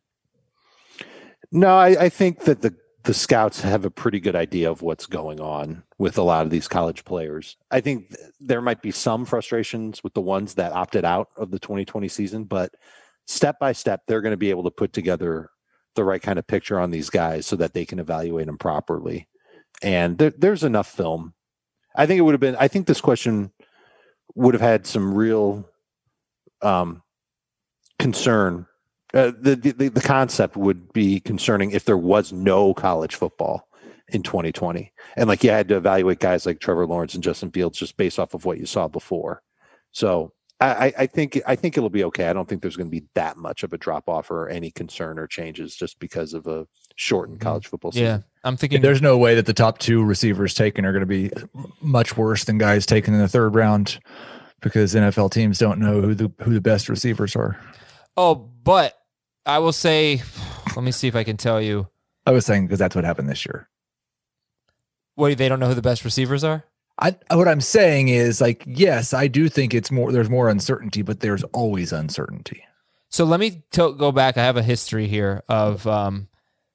No, I, I think that the the scouts have a pretty good idea of what's going on with a lot of these college players. I think th- there might be some frustrations with the ones that opted out of the twenty twenty season, but step by step, they're going to be able to put together the right kind of picture on these guys so that they can evaluate them properly. And there, there's enough film. I think it would have been, I think this question would have had some real um, concern. Uh, the, the the concept would be concerning if there was no college football in twenty twenty, and like you had to evaluate guys like Trevor Lawrence and Justin Fields just based off of what you saw before. So I, I think I think it'll be okay. I don't think there's going to be that much of a drop off or any concern or changes just because of a shortened college football season. Yeah, I'm thinking There's no way that the top two receivers taken are going to be much worse than guys taken in the third round because N F L teams don't know who the who the best receivers are. Oh, but I will say, let me see if I can tell you. I was saying because that's what happened this year. What, they don't know who the best receivers are? I what I'm saying is like, yes, I do think it's more. There's more uncertainty, but there's always uncertainty. So let me to- go back. I have a history here of um,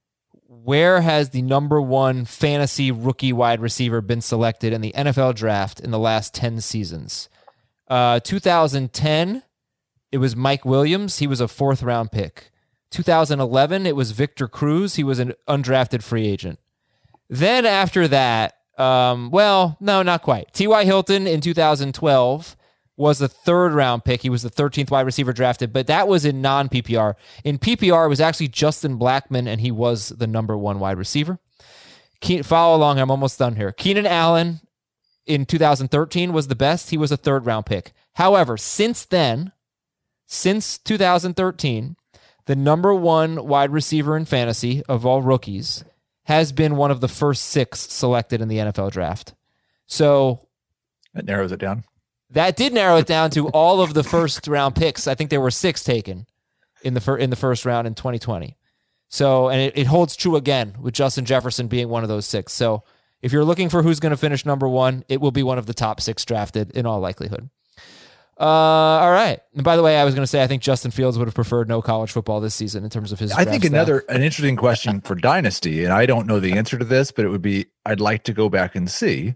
where has the number one fantasy rookie wide receiver been selected in the N F L draft in the last ten seasons? Uh, two thousand ten, it was Mike Williams. He was a fourth round pick. two thousand eleven, it was Victor Cruz. He was an undrafted free agent. Then after that, um, well, no, not quite. T Y. Hilton in two thousand twelve was a third round pick. He was the thirteenth wide receiver drafted, but that was in non-P P R. In P P R, it was actually Justin Blackmon, and he was the number one wide receiver. Ke- follow along. I'm almost done here. Keenan Allen in two thousand thirteen was the best. He was a third round pick. However, since then, since two thousand thirteen, the number one wide receiver in fantasy of all rookies has been one of the first six selected in the N F L draft. So That narrows it down. that did narrow it down to all of the first round picks. I think there were six taken in the fir- in the first round in twenty twenty. So, and it, it holds true again with Justin Jefferson being one of those six. So if you're looking for who's going to finish number one, it will be one of the top six drafted in all likelihood. Uh, all right. And by the way, I was going to say I think Justin Fields would have preferred no college football this season in terms of his. I draft think staff. another an interesting question for Dynasty, and I don't know the answer to this, but it would be I'd like to go back and see.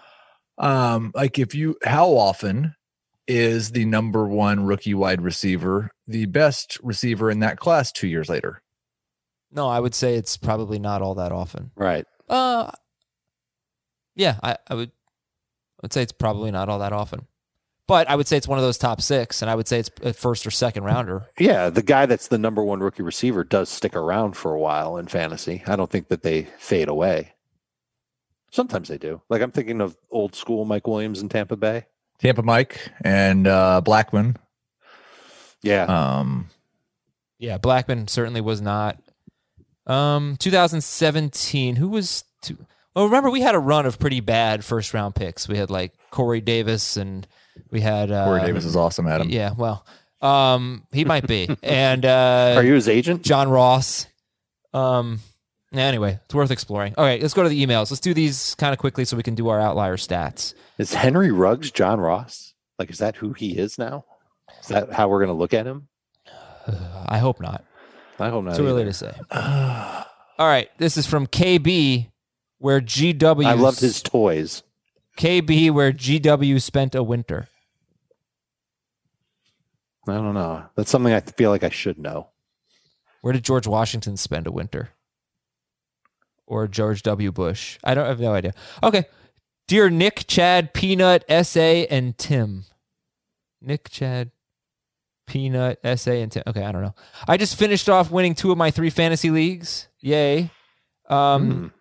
Um, like if you how often is the number one rookie wide receiver the best receiver in that class two years later? No, I would say it's probably not all that often. Right. Uh, yeah, I, I would. I would say it's probably not all that often. But I would say it's one of those top six, and I would say it's a first or second rounder. Yeah, the guy that's the number one rookie receiver does stick around for a while in fantasy. I don't think that they fade away. Sometimes they do. Like I'm thinking of old school Mike Williams in Tampa Bay. Tampa Mike and uh, Blackmon. Yeah. Um, Yeah, Blackmon certainly was not. Um, two thousand seventeen, who was... Two, well, remember, we had a run of pretty bad first-round picks. We had, like, Corey Davis, and we had... Uh, Corey Davis is awesome, Adam. Yeah, well, um, he might be. And uh, Are you his agent? John Ross. Um, anyway, it's worth exploring. All right, let's go to the emails. Let's do these kind of quickly so we can do our outlier stats. Is Henry Ruggs John Ross? Like, is that who he is now? Is that how we're going to look at him? I hope not. I hope not. Too early either. to say. All right, this is from K B where G W. I loved his toys. K B, where G W spent a winter. I don't know. That's something I feel like I should know. Where did George Washington spend a winter? Or George W. Bush? I don't I have no idea. Okay. Dear Nick, Chad, Peanut, S A, and Tim. Nick, Chad, Peanut, S A, and Tim. Okay, I don't know. I just finished off winning two of my three fantasy leagues. Yay. Um, mm.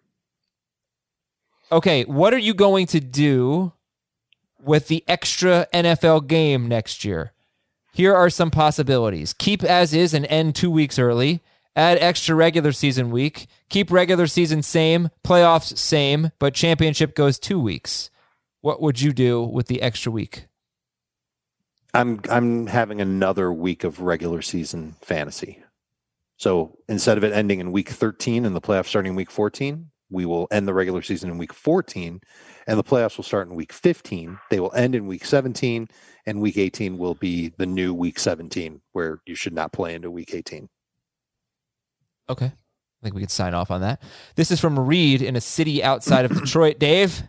Okay, what are you going to do with the extra N F L game next year? Here are some possibilities. Keep as is and end two weeks early. Add extra regular season week. Keep regular season same. Playoffs same, but championship goes two weeks. What would you do with the extra week? I'm I'm having another week of regular season fantasy. So instead of it ending in week thirteen and the playoffs starting in week fourteen, we will end the regular season in week fourteen, and the playoffs will start in week fifteen. They will end in week seventeen, and week eighteen will be the new week seventeen, where you should not play into week eighteen. Okay. I think we could sign off on that. This is from Reed in a city outside of Detroit. Dave?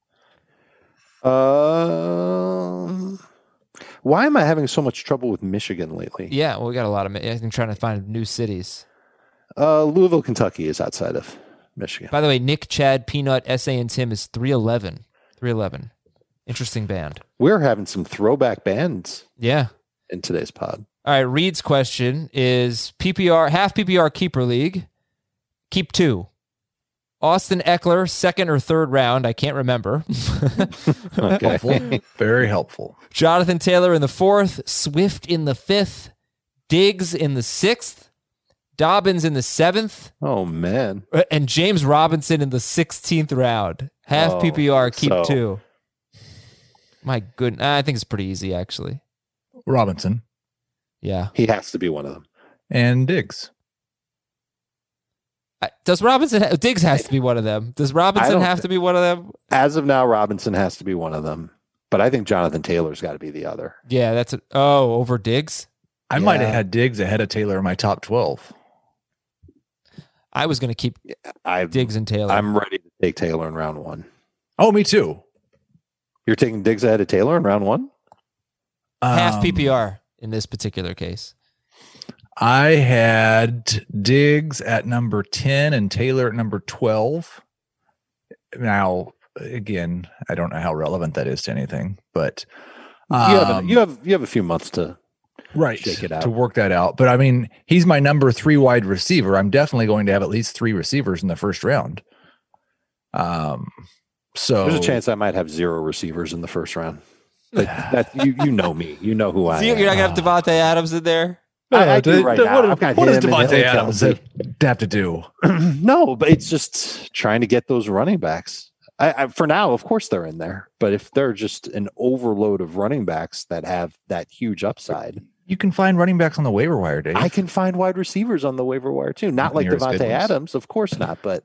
Um, why am I having so much trouble with Michigan lately? Yeah, well, we got a lot of, I think, trying to find new cities. Uh, Louisville, Kentucky is outside of Michigan. By the way, Nick, Chad, Peanut, S A, and Tim is three eleven. three eleven. Interesting band. We're having some throwback bands. Yeah. In today's pod. All right, Reed's question is P P R, half P P R keeper league. Keep two. Austin Eckler, second or third round. I can't remember. Okay. Helpful. Very helpful. Jonathan Taylor in the fourth. Swift in the fifth. Diggs in the sixth. Dobbins in the seventh. Oh, man. And James Robinson in the sixteenth round. Half oh, P P R, keep so. two. My goodness. I think it's pretty easy, actually. Robinson. Yeah. He has to be one of them. And Diggs. Does Robinson ha- Diggs has to be one of them? Does Robinson have to be one of them? As of now, Robinson has to be one of them. But I think Jonathan Taylor's got to be the other. Yeah, that's a, oh over Diggs. I yeah. might have had Diggs ahead of Taylor in my top twelve. I was going to keep I, Diggs and Taylor. I'm ready to take Taylor in round one. Oh, me too. You're taking Diggs ahead of Taylor in round one? Half Um, P P R in this particular case. I had Diggs at number ten and Taylor at number twelve. Now, again, I don't know how relevant that is to anything, but um, you, have a, you have you have a few months to right shake it out. to work that out. But I mean, he's my number three wide receiver. I'm definitely going to have at least three receivers in the first round. Um, so there's a chance I might have zero receivers in the first round. But that you you know me, you know who I So am. you're not gonna have Devontae Adams in there? I, I do right now. What, I've got what does him and Devontae Hill Adams Kelsey. have to do? No, but it's just trying to get those running backs. I, I, for now, of course, they're in there. But if they're just an overload of running backs that have that huge upside, You can find running backs on the waiver wire, Dave. I can find wide receivers on the waiver wire too. Not Not like near as good Devontae ones. Adams, of course not. But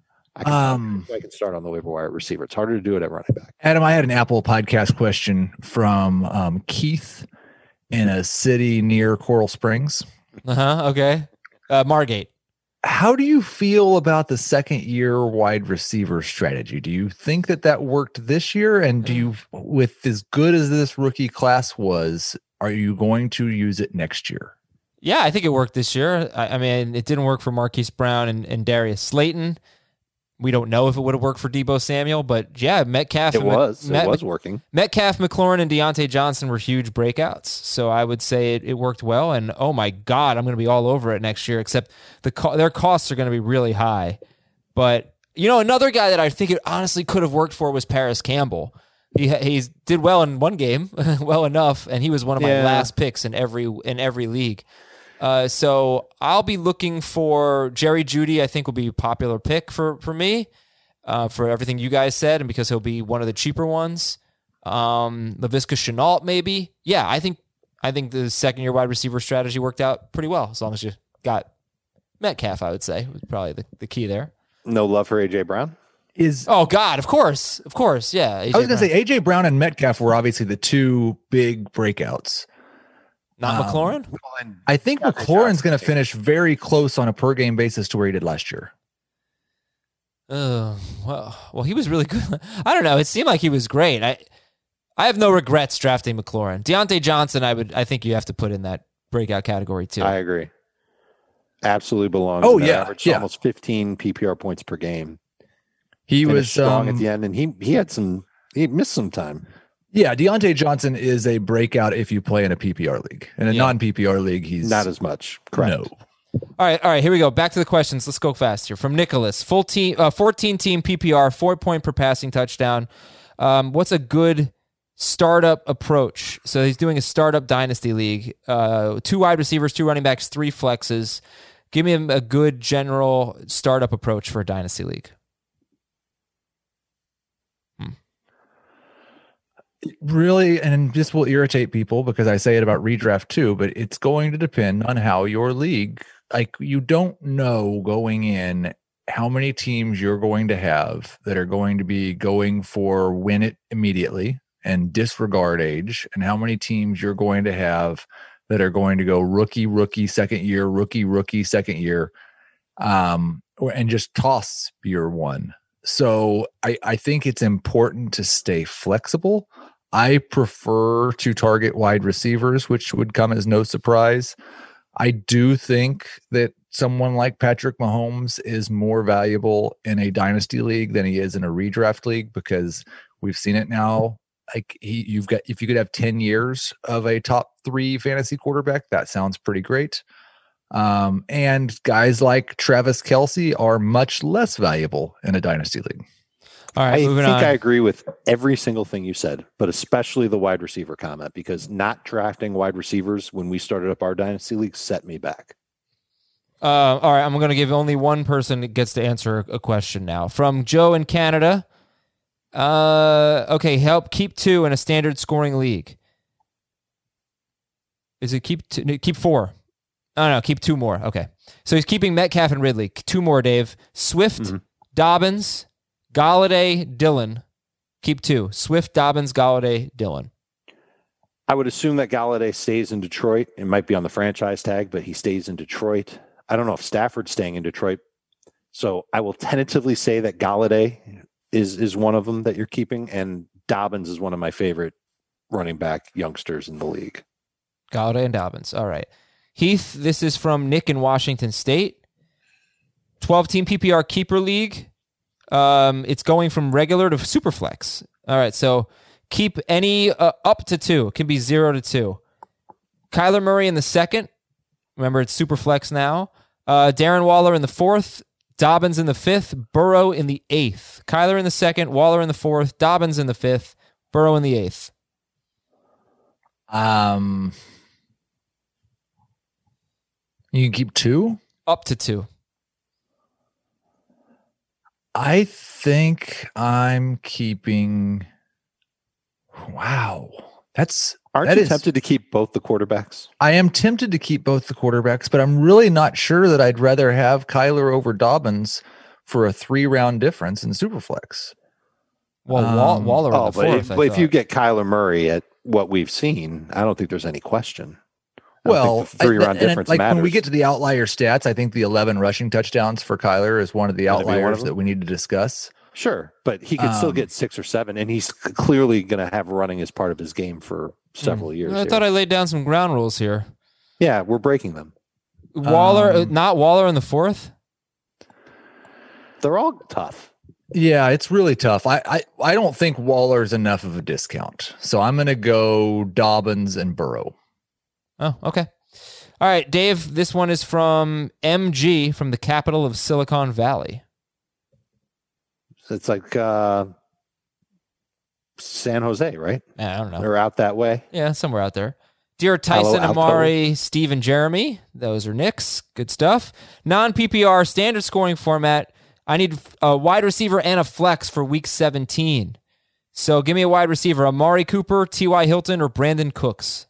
I can, Um, I can start on the waiver wire at receiver. It's harder to do it at running back. Adam, I had an Apple podcast question from um, Keith in a city near Coral Springs. Uh huh. Okay. Uh, Margate. How do you feel about the second year wide receiver strategy? Do you think that that worked this year? And do you, with as good as this rookie class was, are you going to use it next year? Yeah, I think it worked this year. I, I mean, it didn't work for Marquise Brown and, and Darius Slayton. We don't know if it would have worked for Deebo Samuel, but yeah, Metcalf. It and was. Met, it was working. Metcalf, McLaurin, and Deontay Johnson were huge breakouts. So I would say it, it worked well. And oh my God, I'm going to be all over it next year, except the co- their costs are going to be really high. But, you know, another guy that I think it honestly could have worked for was Paris Campbell. He he's did well in one game, well enough, and he was one of my Yeah. last picks in every in every league. Uh, so I'll be looking for Jerry Jeudy. I think will be a popular pick for for me, uh, for everything you guys said, and because he'll be one of the cheaper ones. Um, Laviska Shenault, maybe. Yeah, I think I think the second year wide receiver strategy worked out pretty well as long as you got Metcalf. I would say was probably the, the key there. No love for A J Brown. Is Oh God, of course, of course, yeah. A J I was going to Brown. say A J Brown and Metcalf were obviously the two big breakouts. Not um, McLaurin. I think Yeah, McLaurin's Johnson going to too. finish very close on a per game basis to where he did last year. Uh, well, well, he was really good. I don't know. It seemed like he was great. I, I have no regrets drafting McLaurin. Deontay Johnson, I would, I think you have to put in that breakout category too. I agree. Absolutely belongs. Oh in yeah, averaged yeah. almost fifteen P P R points per game. He Finished was strong um, at the end, and he he had some. He missed some time. Yeah, Deontay Johnson is a breakout if you play in a P P R league. In a Yeah. non-P P R league, he's Not as much. Correct. No. All right, all right. Here we go. Back to the questions. Let's go fast here. From Nicholas, full team, uh, fourteen team P P R, four point per passing touchdown. Um, what's a good startup approach? So he's doing a startup dynasty league. Uh, two wide receivers, two running backs, three flexes. Give me a, a good general startup approach for a dynasty league. Really, and this will irritate people because I say it about redraft too, but it's going to depend on how your league, like you don't know going in how many teams you're going to have that are going to be going for win it immediately and disregard age, and how many teams you're going to have that are going to go rookie, rookie, second year, rookie, rookie, second year, um, or, and just toss your one. So I, I think it's important to stay flexible. I prefer to target wide receivers, which would come as no surprise. I do think that someone like Patrick Mahomes is more valuable in a dynasty league than he is in a redraft league, because we've seen it now. Like he, you've got, if you could have ten years of a top three fantasy quarterback, that sounds pretty great. Um, and guys like Travis Kelce are much less valuable in a dynasty league. All right, I moving think on. I agree with every single thing you said, but especially the wide receiver comment, because not drafting wide receivers when we started up our dynasty league set me back. Uh, all right, I'm going to give only one person that gets to answer a question now. From Joe in Canada. Uh, okay, help keep two in a standard scoring league. Is it keep two, no, keep four? Oh, no, keep two more. Okay. So he's keeping Metcalf and Ridley. Two more, Dave. Swift, mm-hmm. Dobbins, Galladay, Dillon. Keep two. Swift, Dobbins, Galladay, Dillon. I would assume that Galladay stays in Detroit. It might be on the franchise tag, but he stays in Detroit. I don't know if Stafford's staying in Detroit. So I will tentatively say that Galladay is, is one of them that you're keeping, and Dobbins is one of my favorite running back youngsters in the league. Galladay and Dobbins. All right. Heath, this is from Nick in Washington State. twelve-team P P R keeper league. Um, it's going from regular to super flex. All right, so keep any uh, up to two. It can be zero to two. Kyler Murray in the second. Remember, it's super flex now. Uh, Darren Waller in the fourth. Dobbins in the fifth. Burrow in the eighth. Kyler in the second. Waller in the fourth. Dobbins in the fifth. Burrow in the eighth. Um... You can keep two? Up to two. I think I'm keeping. Wow. That's. Aren't that you is, tempted to keep both the quarterbacks? I am tempted to keep both the quarterbacks, but I'm really not sure that I'd rather have Kyler over Dobbins for a three round difference in Superflex. Well, um, Waller on oh, the but fourth. if, but if you get Kyler Murray at what we've seen, I don't think there's any question. Well, three round I, difference like matters. when we get to the outlier stats, I think the eleven rushing touchdowns for Kyler is one of the That'd be one outliers of that we need to discuss. Sure, but he could still Um, get six or seven, and he's clearly going to have running as part of his game for several Hmm. years. I here. thought I laid down some ground rules here. Yeah, we're breaking them. Waller, Um, uh, not Waller in the fourth? They're all tough. Yeah, it's really tough. I, I, I don't think Waller's enough of a discount. So I'm going to go Dobbins and Burrow. Oh, okay. All right, Dave, this one is from M G, from the capital of Silicon Valley. It's like uh, San Jose, right? I don't know. They're out that way. Yeah, somewhere out there. Dear Tyson, Palo Alto. Amari, Steve, and Jeremy. Those are Knicks. Good stuff. Non-P P R, standard scoring format. I need a wide receiver and a flex for week seventeen. So give me a wide receiver. Amari Cooper, T Y. Hilton, or Brandon Cooks.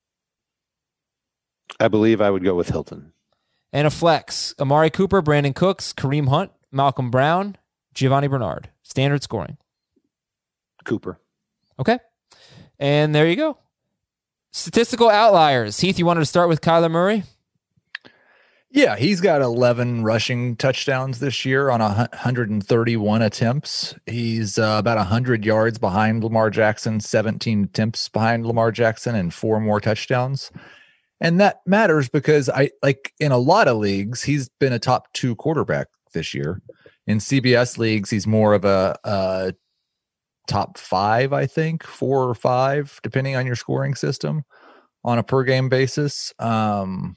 I believe I would go with Hilton. And a flex. Amari Cooper, Brandon Cooks, Kareem Hunt, Malcolm Brown, Giovanni Bernard. Standard scoring. Cooper. Okay. And there you go. Statistical outliers. Heath, you wanted to start with Kyler Murray? Yeah, he's got eleven rushing touchdowns this year on one hundred thirty-one attempts. He's uh, about one hundred yards behind Lamar Jackson, seventeen attempts behind Lamar Jackson, and four more touchdowns. And that matters because I like in a lot of leagues, he's been a top two quarterback this year. In C B S leagues, he's more of a, a top five, I think, four or five, depending on your scoring system on a per game basis. Um,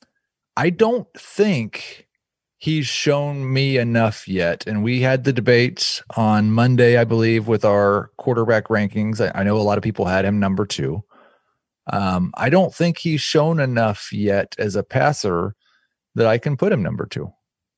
I don't think he's shown me enough yet. And we had the debate on Monday, I believe, with our quarterback rankings. I, I know a lot of people had him number two. Um, I don't think he's shown enough yet as a passer that I can put him number two.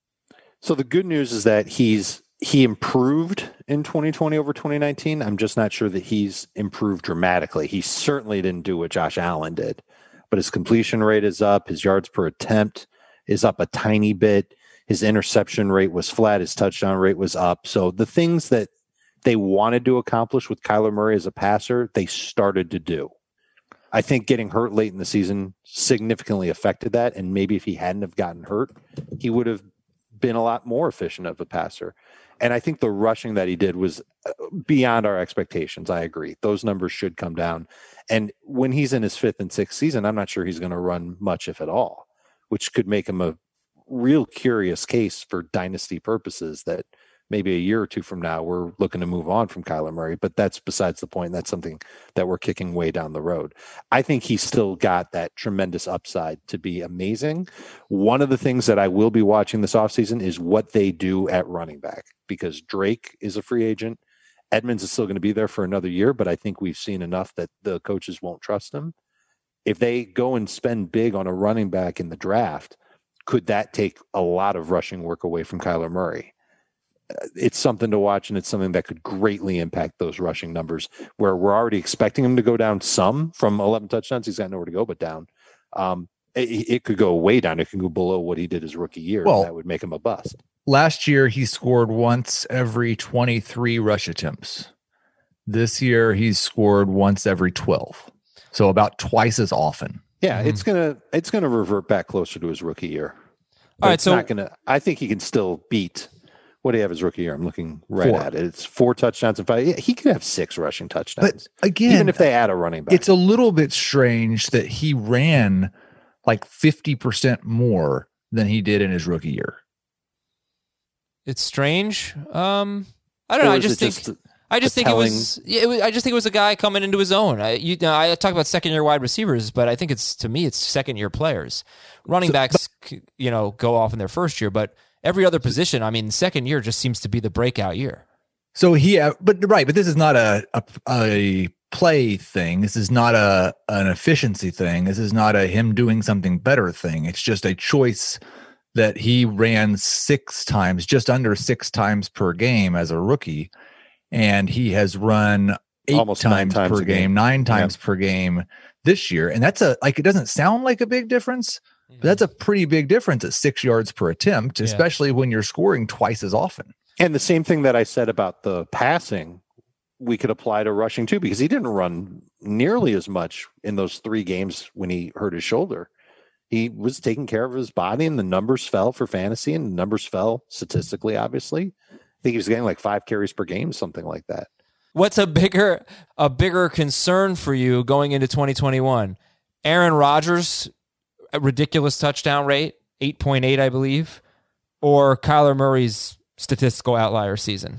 So the good news is that he's he improved in twenty twenty over twenty nineteen. I'm just not sure that he's improved dramatically. He certainly didn't do what Josh Allen did. But his completion rate is up. His yards per attempt is up a tiny bit. His interception rate was flat. His touchdown rate was up. So the things that they wanted to accomplish with Kyler Murray as a passer, they started to do. I think getting hurt late in the season significantly affected that. And maybe if he hadn't have gotten hurt, he would have been a lot more efficient of a passer. And I think the rushing that he did was beyond our expectations. I agree. Those numbers should come down. And when he's in his fifth and sixth season, I'm not sure he's going to run much, if at all, which could make him a real curious case for dynasty purposes that maybe a year or two from now, we're looking to move on from Kyler Murray, but that's besides the point. That's something that we're kicking way down the road. I think he's still got that tremendous upside to be amazing. One of the things that I will be watching this offseason is what they do at running back, because Drake is a free agent. Edmonds is still going to be there for another year, but I think we've seen enough that the coaches won't trust him. If they go and spend big on a running back in the draft, could that take a lot of rushing work away from Kyler Murray? It's something to watch, and it's something that could greatly impact those rushing numbers, where we're already expecting him to go down some from eleven touchdowns. He's got nowhere to go but down. Um, it, it could go way down. It can go below what he did his rookie year. Well, and that would make him a bust. Last year, he scored once every twenty-three rush attempts. This year, he's scored once every twelve. So about twice as often. Yeah, mm-hmm. it's gonna it's gonna revert back closer to his rookie year. But All right, it's so not gonna. I think he can still beat. What do you have his rookie year? I'm looking right four. at it. It's four touchdowns and five. Yeah, he could have six rushing touchdowns. But again, even if they add a running back, it's a little bit strange that he ran like fifty percent more than he did in his rookie year. It's strange. Um, I don't know. I just think just I just think telling... it was, yeah, it was. I just think it was a guy coming into his own. I, you know, I talk about second year wide receivers, but I think it's to me it's second year players. Running so, backs, but, you know, go off in their first year, but every other position, I mean, second year just seems to be the breakout year. So he, uh, but right, but this is not a, a a play thing. This is not a an efficiency thing. This is not a him doing something better thing. It's just a choice that he ran six times, just under six times per game as a rookie, and he has run eight Almost times, times per game, game, nine times yeah. per game this year. And that's a like it doesn't sound like a big difference, but that's a pretty big difference at six yards per attempt, especially yeah. when you're scoring twice as often. And the same thing that I said about the passing, we could apply to rushing too, because he didn't run nearly as much in those three games when he hurt his shoulder. He was taking care of his body, and the numbers fell for fantasy, and the numbers fell statistically, obviously. I think he was getting like five carries per game, something like that. What's a bigger a bigger concern for you going into twenty twenty-one? Aaron Rodgers, a ridiculous touchdown rate, eight point eight, I believe, or Kyler Murray's statistical outlier season?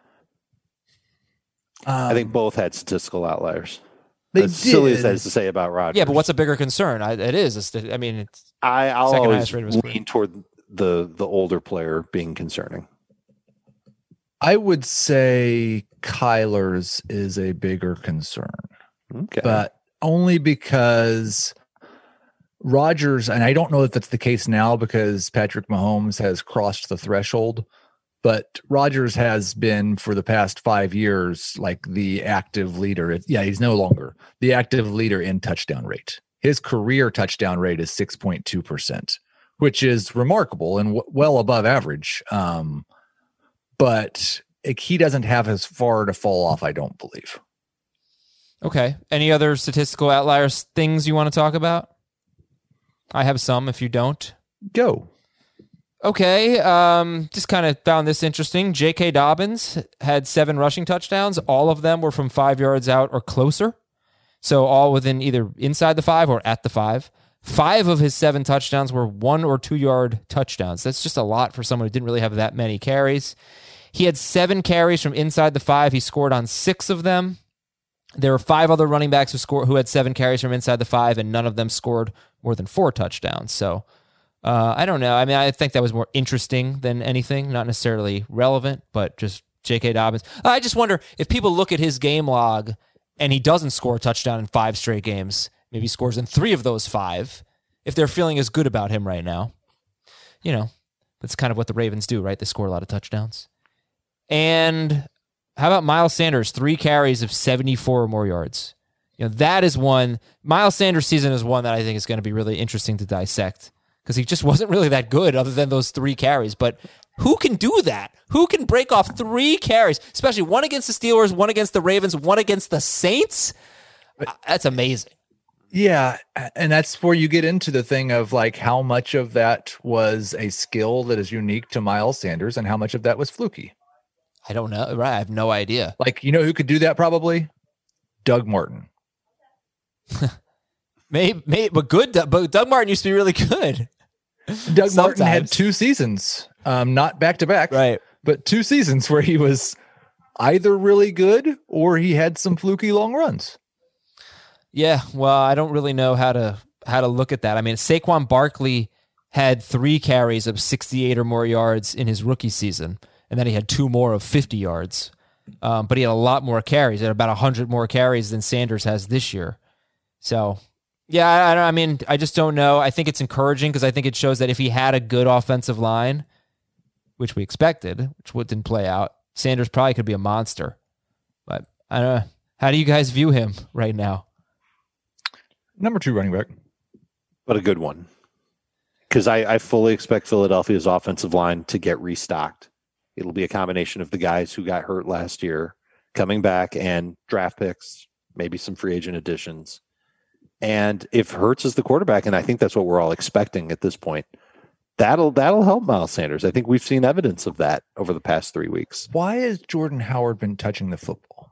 Um, I think both had statistical outliers. They as did. silly as that is to say about Rodgers. Yeah, but what's a bigger concern? I, it is. It's, I mean, it's I, I'll second always highest rate was lean toward the the older player being concerning. I would say Kyler's is a bigger concern. Okay. But only because Rodgers, and I don't know if that's the case now because Patrick Mahomes has crossed the threshold, but Rodgers has been for the past five years like the active leader. Yeah, he's no longer the active leader in touchdown rate. His career touchdown rate is six point two percent, which is remarkable and w- well above average. Um, but it, he doesn't have as far to fall off, I don't believe. Okay. Any other statistical outliers things you want to talk about? I have some if you don't. Go. Okay, um, just kind of found this interesting. J K. Dobbins had seven rushing touchdowns. All of them were from five yards out or closer. So all within either inside the five or at the five. Five of his seven touchdowns were one or two yard touchdowns. That's just a lot for someone who didn't really have that many carries. He had seven carries from inside the five. He scored on six of them. There were five other running backs who scored who had seven carries from inside the five, and none of them scored more than four touchdowns. So uh, I don't know. I mean, I think that was more interesting than anything, not necessarily relevant, but just J K. Dobbins. I just wonder if people look at his game log and he doesn't score a touchdown in five straight games, maybe he scores in three of those five, if they're feeling as good about him right now. You know, that's kind of what the Ravens do, right? They score a lot of touchdowns. And how about Miles Sanders? Three carries of seventy-four or more yards. You know, that is one. Miles Sanders' season is one that I think is going to be really interesting to dissect because he just wasn't really that good other than those three carries. But who can do that? Who can break off three carries, especially one against the Steelers, one against the Ravens, one against the Saints? That's amazing. Yeah, and that's where you get into the thing of like how much of that was a skill that is unique to Miles Sanders and how much of that was fluky. I don't know. Right. I have no idea. Like, you know who could do that probably? Doug Martin. maybe, maybe, but good. But Doug Martin used to be really good. Doug Sometimes. Martin had two seasons, um, not back to back, right? But two seasons where he was either really good or he had some fluky long runs. Yeah, well, I don't really know how to how to look at that. I mean, Saquon Barkley had three carries of sixty-eight or more yards in his rookie season. And then he had two more of fifty yards. Um, but he had a lot more carries. He had about one hundred more carries than Sanders has this year. So, yeah, I, I, I mean, I just don't know. I think it's encouraging because I think it shows that if he had a good offensive line, which we expected, which didn't play out, Sanders probably could be a monster. But I don't know. How do you guys view him right now? Number two running back. But a good one. Because I, I fully expect Philadelphia's offensive line to get restocked. It'll be a combination of the guys who got hurt last year coming back and draft picks, maybe some free agent additions. And if Hurts is the quarterback, and I think that's what we're all expecting at this point, that'll that'll help Miles Sanders. I think we've seen evidence of that over the past three weeks. Why has Jordan Howard been touching the football?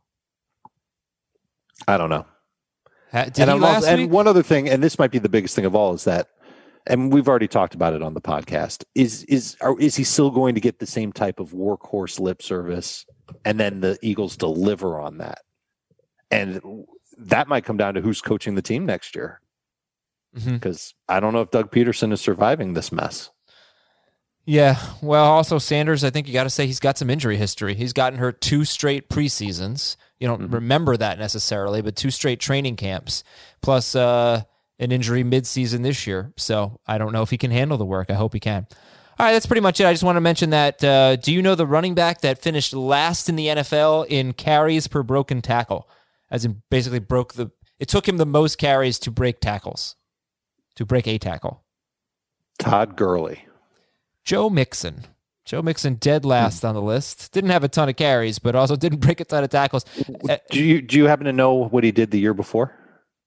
I don't know. Did and, he last also, and week? one other thing, and this might be the biggest thing of all, is that, and we've already talked about it on the podcast, is is are, is he still going to get the same type of workhorse lip service, and then the Eagles deliver on that? And that might come down to who's coaching the team next year. Because mm-hmm. I don't know if Doug Peterson is surviving this mess. Yeah, well, also Sanders, I think you got to say he's got some injury history. He's gotten hurt two straight preseasons. You don't mm-hmm. remember that necessarily, but two straight training camps, plus uh, an injury midseason this year. So I don't know if he can handle the work. I hope he can. All right, that's pretty much it. I just want to mention that. Uh, do you know the running back that finished last in the N F L in carries per broken tackle? As in basically broke the, it took him the most carries to break tackles, to break a tackle. Todd Gurley. Joe Mixon. Joe Mixon dead last hmm. on the list. Didn't have a ton of carries, but also didn't break a ton of tackles. Do you do you happen to know what he did the year before?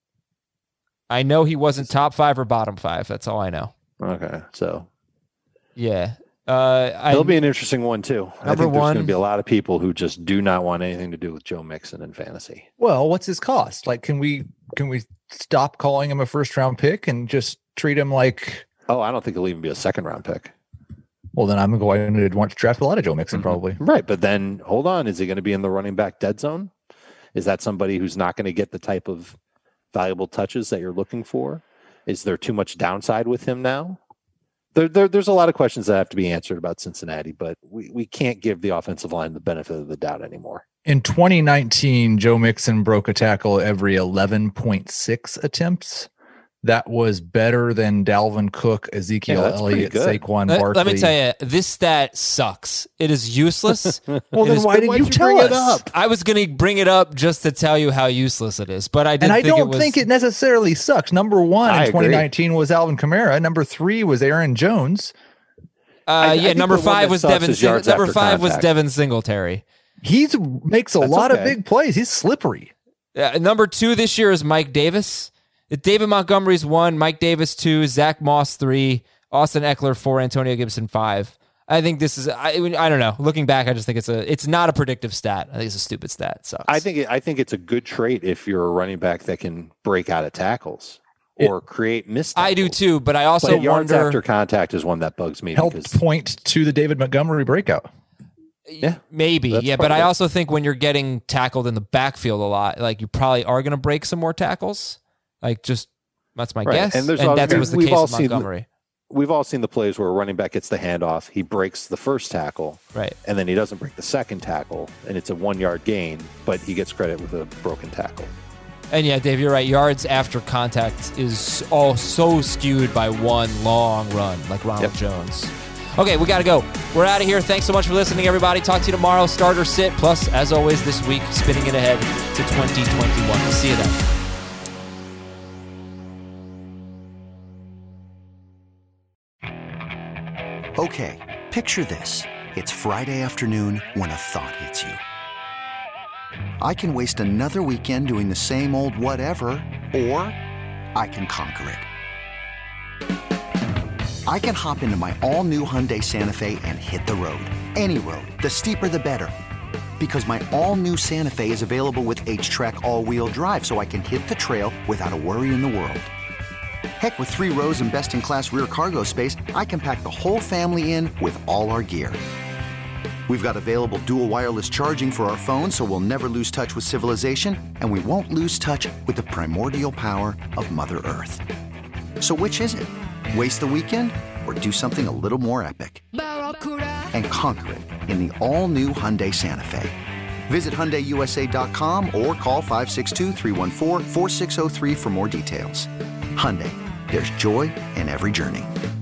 I know he wasn't top five or bottom five. That's all I know. Okay, so yeah, uh, he'll be an interesting one too. I think there's one, going to be a lot of people who just do not want anything to do with Joe Mixon in fantasy. Well, what's his cost? Like, can we can we stop calling him a first round pick and just treat him like? Oh, I don't think he'll even be a second round pick. Well, then I'm going to want to draft a lot of Joe Mixon, mm-hmm. probably. Right, but then hold on. Is he going to be in the running back dead zone? Is that somebody who's not going to get the type of valuable touches that you're looking for? Is there too much downside with him now? There, there, there's a lot of questions that have to be answered about Cincinnati, but we, we can't give the offensive line the benefit of the doubt anymore. In twenty nineteen, Joe Mixon broke a tackle every eleven point six attempts. That was better than Dalvin Cook, Ezekiel yeah, Elliott, Saquon let, Barkley. Let me tell you, this stat sucks. It is useless. well, then is, why did you, you tell bring us? It up? I was going to bring it up just to tell you how useless it is, but I didn't and I think don't it was... think it necessarily sucks. Number one I in twenty nineteen agree. was Alvin Kamara. Number three was Aaron Jones. Uh, I, yeah, I number five was Devin. Sing- number five was contact. Devin Singletary. He makes a That's lot okay. of big plays. He's slippery. Uh, number two this year is Mike Davis. David Montgomery's one, Mike Davis two, Zach Moss three, Austin Eckler four, Antonio Gibson five. I think this is, I, I don't know. Looking back, I just think it's a, it's not a predictive stat. I think it's a stupid stat. It sucks. I think, it, I think it's a good trait if you're a running back that can break out of tackles or it, create missed tackles. I do too, but I also but yards wonder. After contact is one that bugs me. Helped because, point to the David Montgomery breakout. Yeah, maybe. Yeah, but I also think when you're getting tackled in the backfield a lot, like you probably are going to break some more tackles. Like just, that's my right. guess. And, and that was the case with Montgomery. The, We've all seen the plays where a running back gets the handoff, he breaks the first tackle, right, and then he doesn't break the second tackle, and it's a one-yard gain, but he gets credit with a broken tackle. And yeah, Dave, you're right. Yards after contact is all so skewed by one long run, like Ronald yep. Jones. Okay, we got to go. We're out of here. Thanks so much for listening, everybody. Talk to you tomorrow. Start or sit. Plus, as always, this week, spinning it ahead to twenty twenty-one. We'll see you then. Okay, picture this. It's Friday afternoon when a thought hits you. I can waste another weekend doing the same old whatever, or I can conquer it. I can hop into my all-new Hyundai Santa Fe and hit the road. Any road. The steeper, the better. Because my all-new Santa Fe is available with H-Track all-wheel drive, so I can hit the trail without a worry in the world. Heck, with three rows and best-in-class rear cargo space, I can pack the whole family in with all our gear. We've got available dual wireless charging for our phones, so we'll never lose touch with civilization, and we won't lose touch with the primordial power of Mother Earth. So which is it? Waste the weekend or do something a little more epic? And conquer it in the all-new Hyundai Santa Fe. Visit Hyundai U S A dot com or call five six two, three one four, four six zero three for more details. Hyundai, there's joy in every journey.